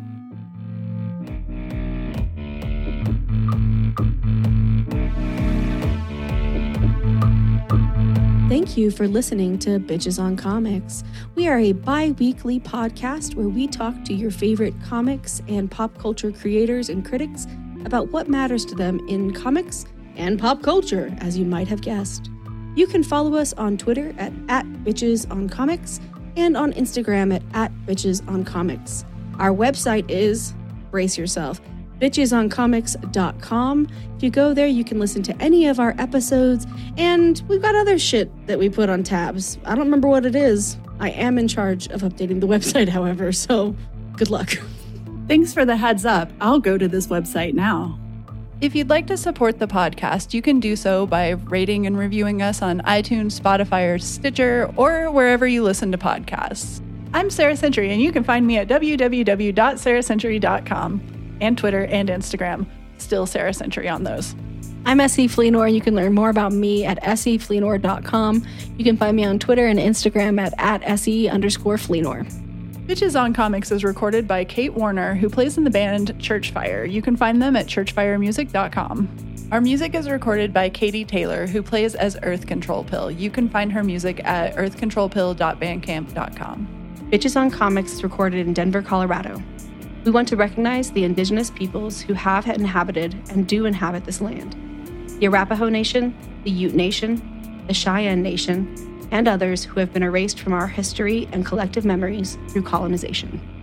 Thank you for listening to Bitches on Comics. We are a bi-weekly podcast where we talk to your favorite comics and pop culture creators and critics about what matters to them in comics and pop culture, as you might have guessed. You can follow us on Twitter at @BitchesOnComics and on Instagram at @BitchesOnComics. Our website is, brace yourself, bitchesoncomics.com. If you go there, you can listen to any of our episodes, and we've got other shit that we put on tabs. I don't remember what it is. I am in charge of updating the website, however, so good luck. Thanks for the heads up. I'll go to this website now. If you'd like to support the podcast, you can do so by rating and reviewing us on iTunes, Spotify, or Stitcher, or wherever you listen to podcasts. I'm Sarah Century, and you can find me at www.sarahcentury.com and Twitter and Instagram. Still Sarah Century on those. I'm S.E. Fleenor, and you can learn more about me at sefleenor.com. You can find me on Twitter and Instagram at @SE_Fleenor. Bitches on Comics is recorded by Kate Warner, who plays in the band Churchfire. You can find them at churchfiremusic.com. Our music is recorded by Katie Taylor, who plays as Earth Control Pill. You can find her music at earthcontrolpill.bandcamp.com. Bitches on Comics is recorded in Denver, Colorado. We want to recognize the indigenous peoples who have inhabited and do inhabit this land. The Arapaho Nation, the Ute Nation, the Cheyenne Nation, and others who have been erased from our history and collective memories through colonization.